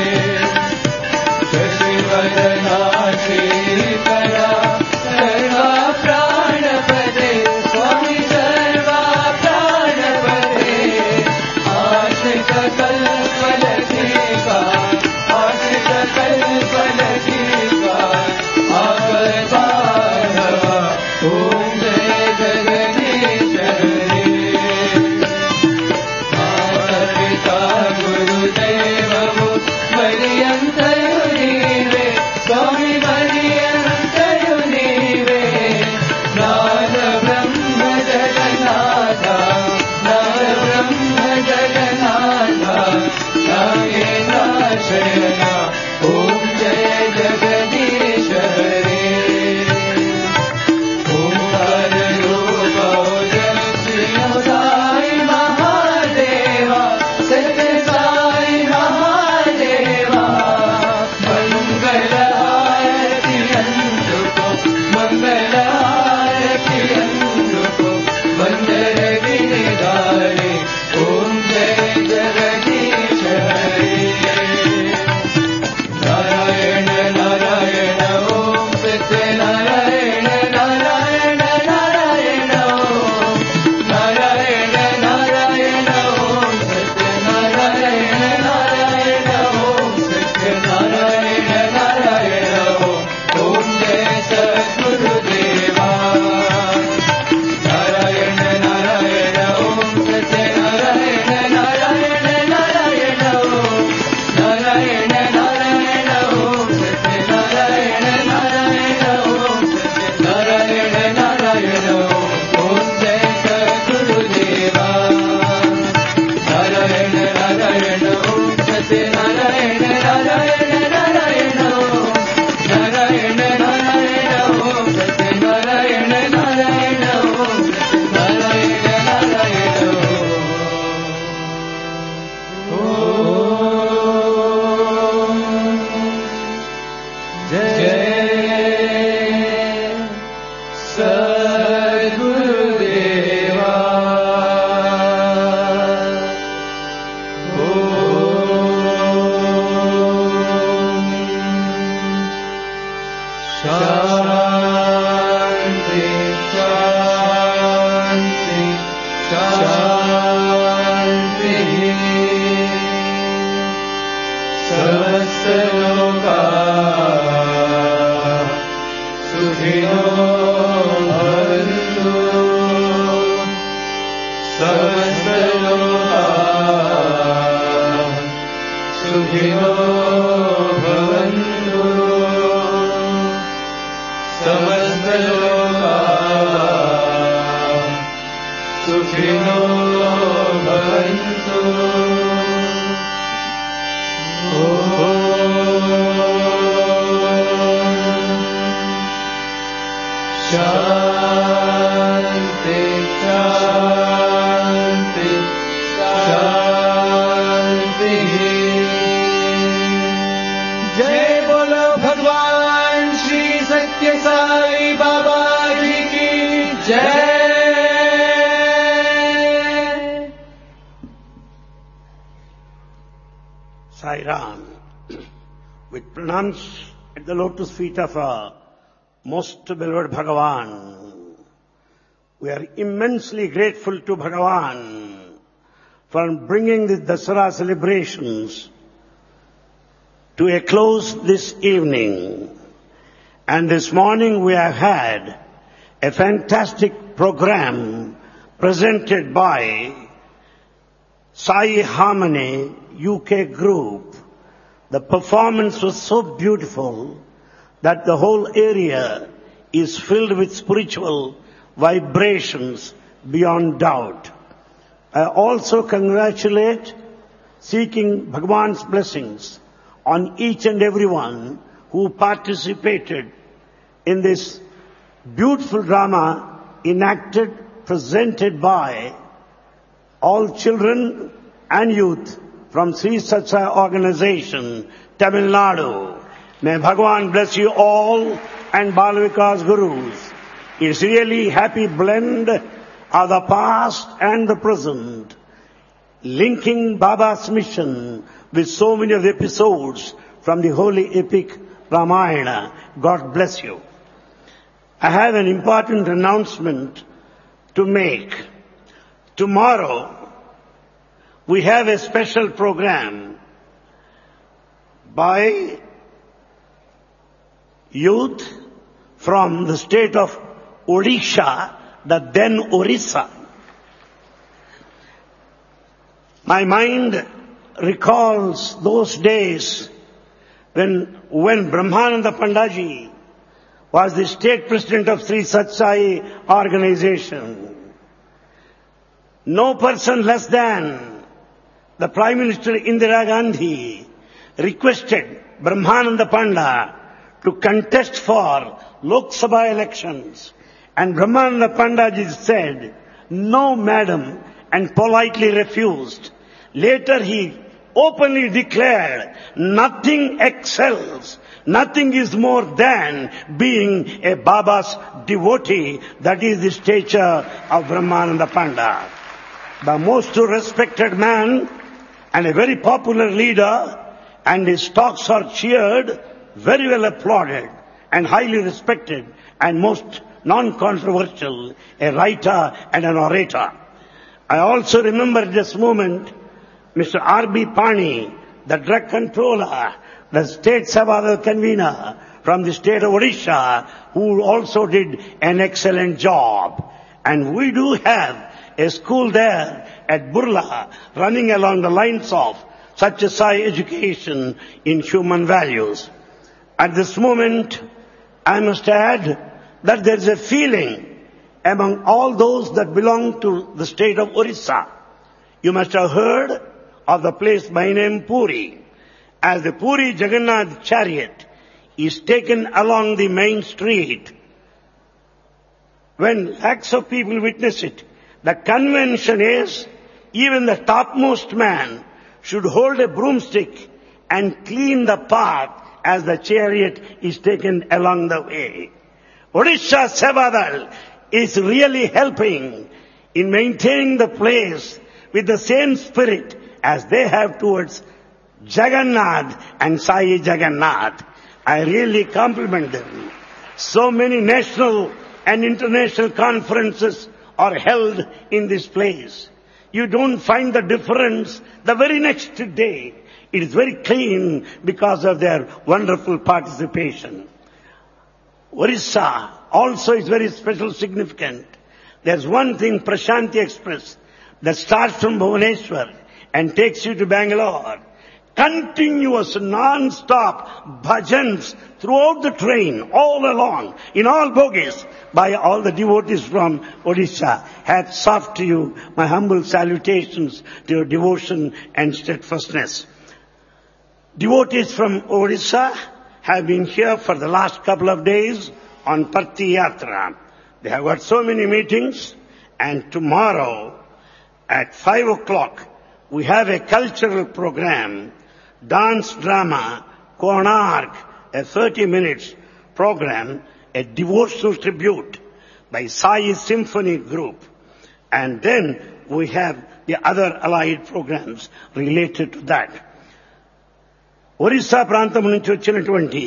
शशिवदना श्रीकरा, सर्वा प्राणपदे, स्वामी सर्वा प्राणपदे, आश्रित कल्पलतिका, आश्रित कल्पलतिका, Sai Ram, with pranams at the lotus feet of our most beloved Bhagavan, we are immensely grateful to Bhagavan for bringing the Dasara celebrations to a close this evening. And this morning we have had a fantastic program presented by Sai Harmony U K group. The performance was so beautiful that the whole area is filled with spiritual vibrations beyond doubt. I also congratulate, seeking Bhagavan's blessings on each and everyone who participated in this beautiful drama enacted, presented by all children and youth from Sri Satya Organization, Tamil Nadu. May Bhagavan bless you all and Balavikas Gurus. It's really happy blend of the past and the present, linking Baba's mission with so many of the episodes from the holy epic Ramayana. God bless you. I have an important announcement to make. Tomorrow, we have a special program by youth from the state of Odisha, the then Orissa. My mind recalls those days when, when Brahmananda Pandaji was the state president of Sri Satsai Organization. No person less than the Prime Minister Indira Gandhi requested Brahmananda Panda to contest for Lok Sabha elections. And Brahmananda Pandaji said, "No, madam," and politely refused. Later he openly declared, nothing excels, nothing is more than being a Baba's devotee. That is the stature of Brahmananda Panda. The most respected man and a very popular leader, and his talks are cheered, very well applauded and highly respected and most non-controversial, a writer and an orator. I also remember at this moment Mister R B Pani, the drug controller, the state Sabha convener from the state of Odisha, who also did an excellent job. And we do have a school there at Burla running along the lines of Satya Sai education in human values. At this moment, I must add that there is a feeling among all those that belong to the state of Orissa. You must have heard of the place by name Puri. As the Puri Jagannath chariot is taken along the main street, when lakhs of people witness it, the convention is even the topmost man should hold a broomstick and clean the path as the chariot is taken along the way. Odisha Sevadal is really helping in maintaining the place with the same spirit as they have towards Jagannath and Sai Jagannath. I really compliment them. So many national and international conferences are held in this place. You don't find the difference the very next day. It is very clean because of their wonderful participation. Orissa also is very special significant. There's one thing, Prashanti Express, that starts from Bhubaneswar and takes you to Bangalore. Continuous, non-stop bhajans throughout the train, all along, in all bogies, by all the devotees from Odisha. Hats off to you, my humble salutations to your devotion and steadfastness. Devotees from Odisha have been here for the last couple of days on Parti Yatra. They have got so many meetings, and tomorrow at five o'clock we have a cultural program, dance drama, Konark, a thirty minutes program, a devotional tribute by Sai Symphony Group. And then we have the other allied programs related to that. Orissa ప్రాంతం నుంచి వచ్చినటువంటి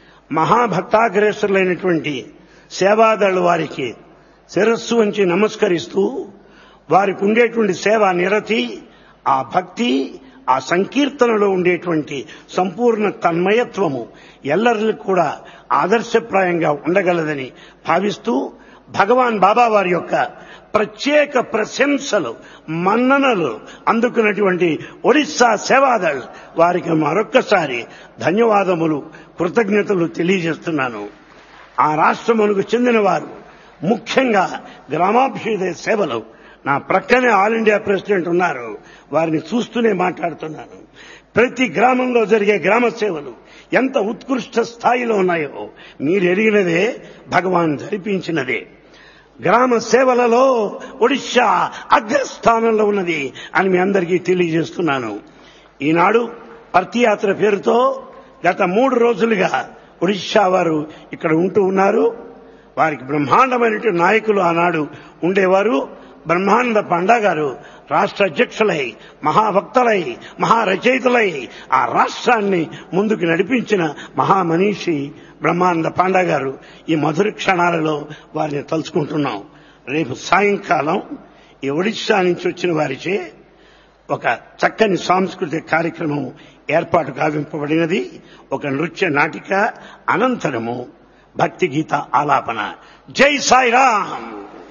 మహాభక్తాగ్రేసరులైనటువంటి సేవాదళ వారికి శిరస్సు వంచి నమస్కరిస్తూ వారికి ఉండేటువంటి సేవా నిరతి, ఆ భక్తి, ఆ సంకీర్తనలో ఉండేటువంటి సంపూర్ణ తన్మయత్వము ఎల్లరికీ కూడా ఆదర్శప్రాయంగా ఉండగలదని భావిస్తూ భగవాన్ బాబా వారి యొక్క ప్రత్యేక ప్రశంసలు, మన్ననలు అందుకున్నటువంటి ఒడిస్సా సేవాదళ్ వారికి మరొక్కసారి ధన్యవాదములు, కృతజ్ఞతలు తెలియజేస్తున్నాను. ఆ రాష్ట్రములకు చెందిన వారు ముఖ్యంగా గ్రామాభ్యుదయ సేవలు, నా ప్రక్కనే ఆల్ ఇండియా ప్రెసిడెంట్ ఉన్నారు, వారిని చూస్తూనే మాట్లాడుతున్నాను. ప్రతి గ్రామంలో జరిగే గ్రామ సేవలు ఎంత ఉత్కృష్ట స్థాయిలో ఉన్నాయో మీరు ఎరిగినదే, భగవాన్ జరిపించినదే. గ్రామ సేవలలో ఒడిశా అగ్రస్థానంలో ఉన్నది అని మీ అందరికీ తెలియజేస్తున్నాను. ఈనాడు పర్తియాత్ర పేరుతో గత మూడు రోజులుగా ఒడిశా వారు ఇక్కడ ఉంటూ ఉన్నారు. వారికి బ్రహ్మాండమైనటువంటి నాయకులు ఆనాడు ఉండేవారు. బ్రహ్మానంద పండా గారు రాష్ట్ర అధ్యక్షులై, మహాభక్తులై, మహారచయితలై ఆ రాష్ట్రాన్ని ముందుకు నడిపించిన మహామనీషి బ్రహ్మానంద పండా గారు. ఈ మధుర క్షణాలలో వారిని తలుచుకుంటున్నాం. రేపు సాయంకాలం ఈ ఒడిశా నుంచి వచ్చిన వారిచే ఒక చక్కని సాంస్కృతిక కార్యక్రమం ఏర్పాటు గావింపబడినది. ఒక నృత్య నాటిక అనంతరము భక్తి గీత ఆలాపన. జై సాయిరామ్.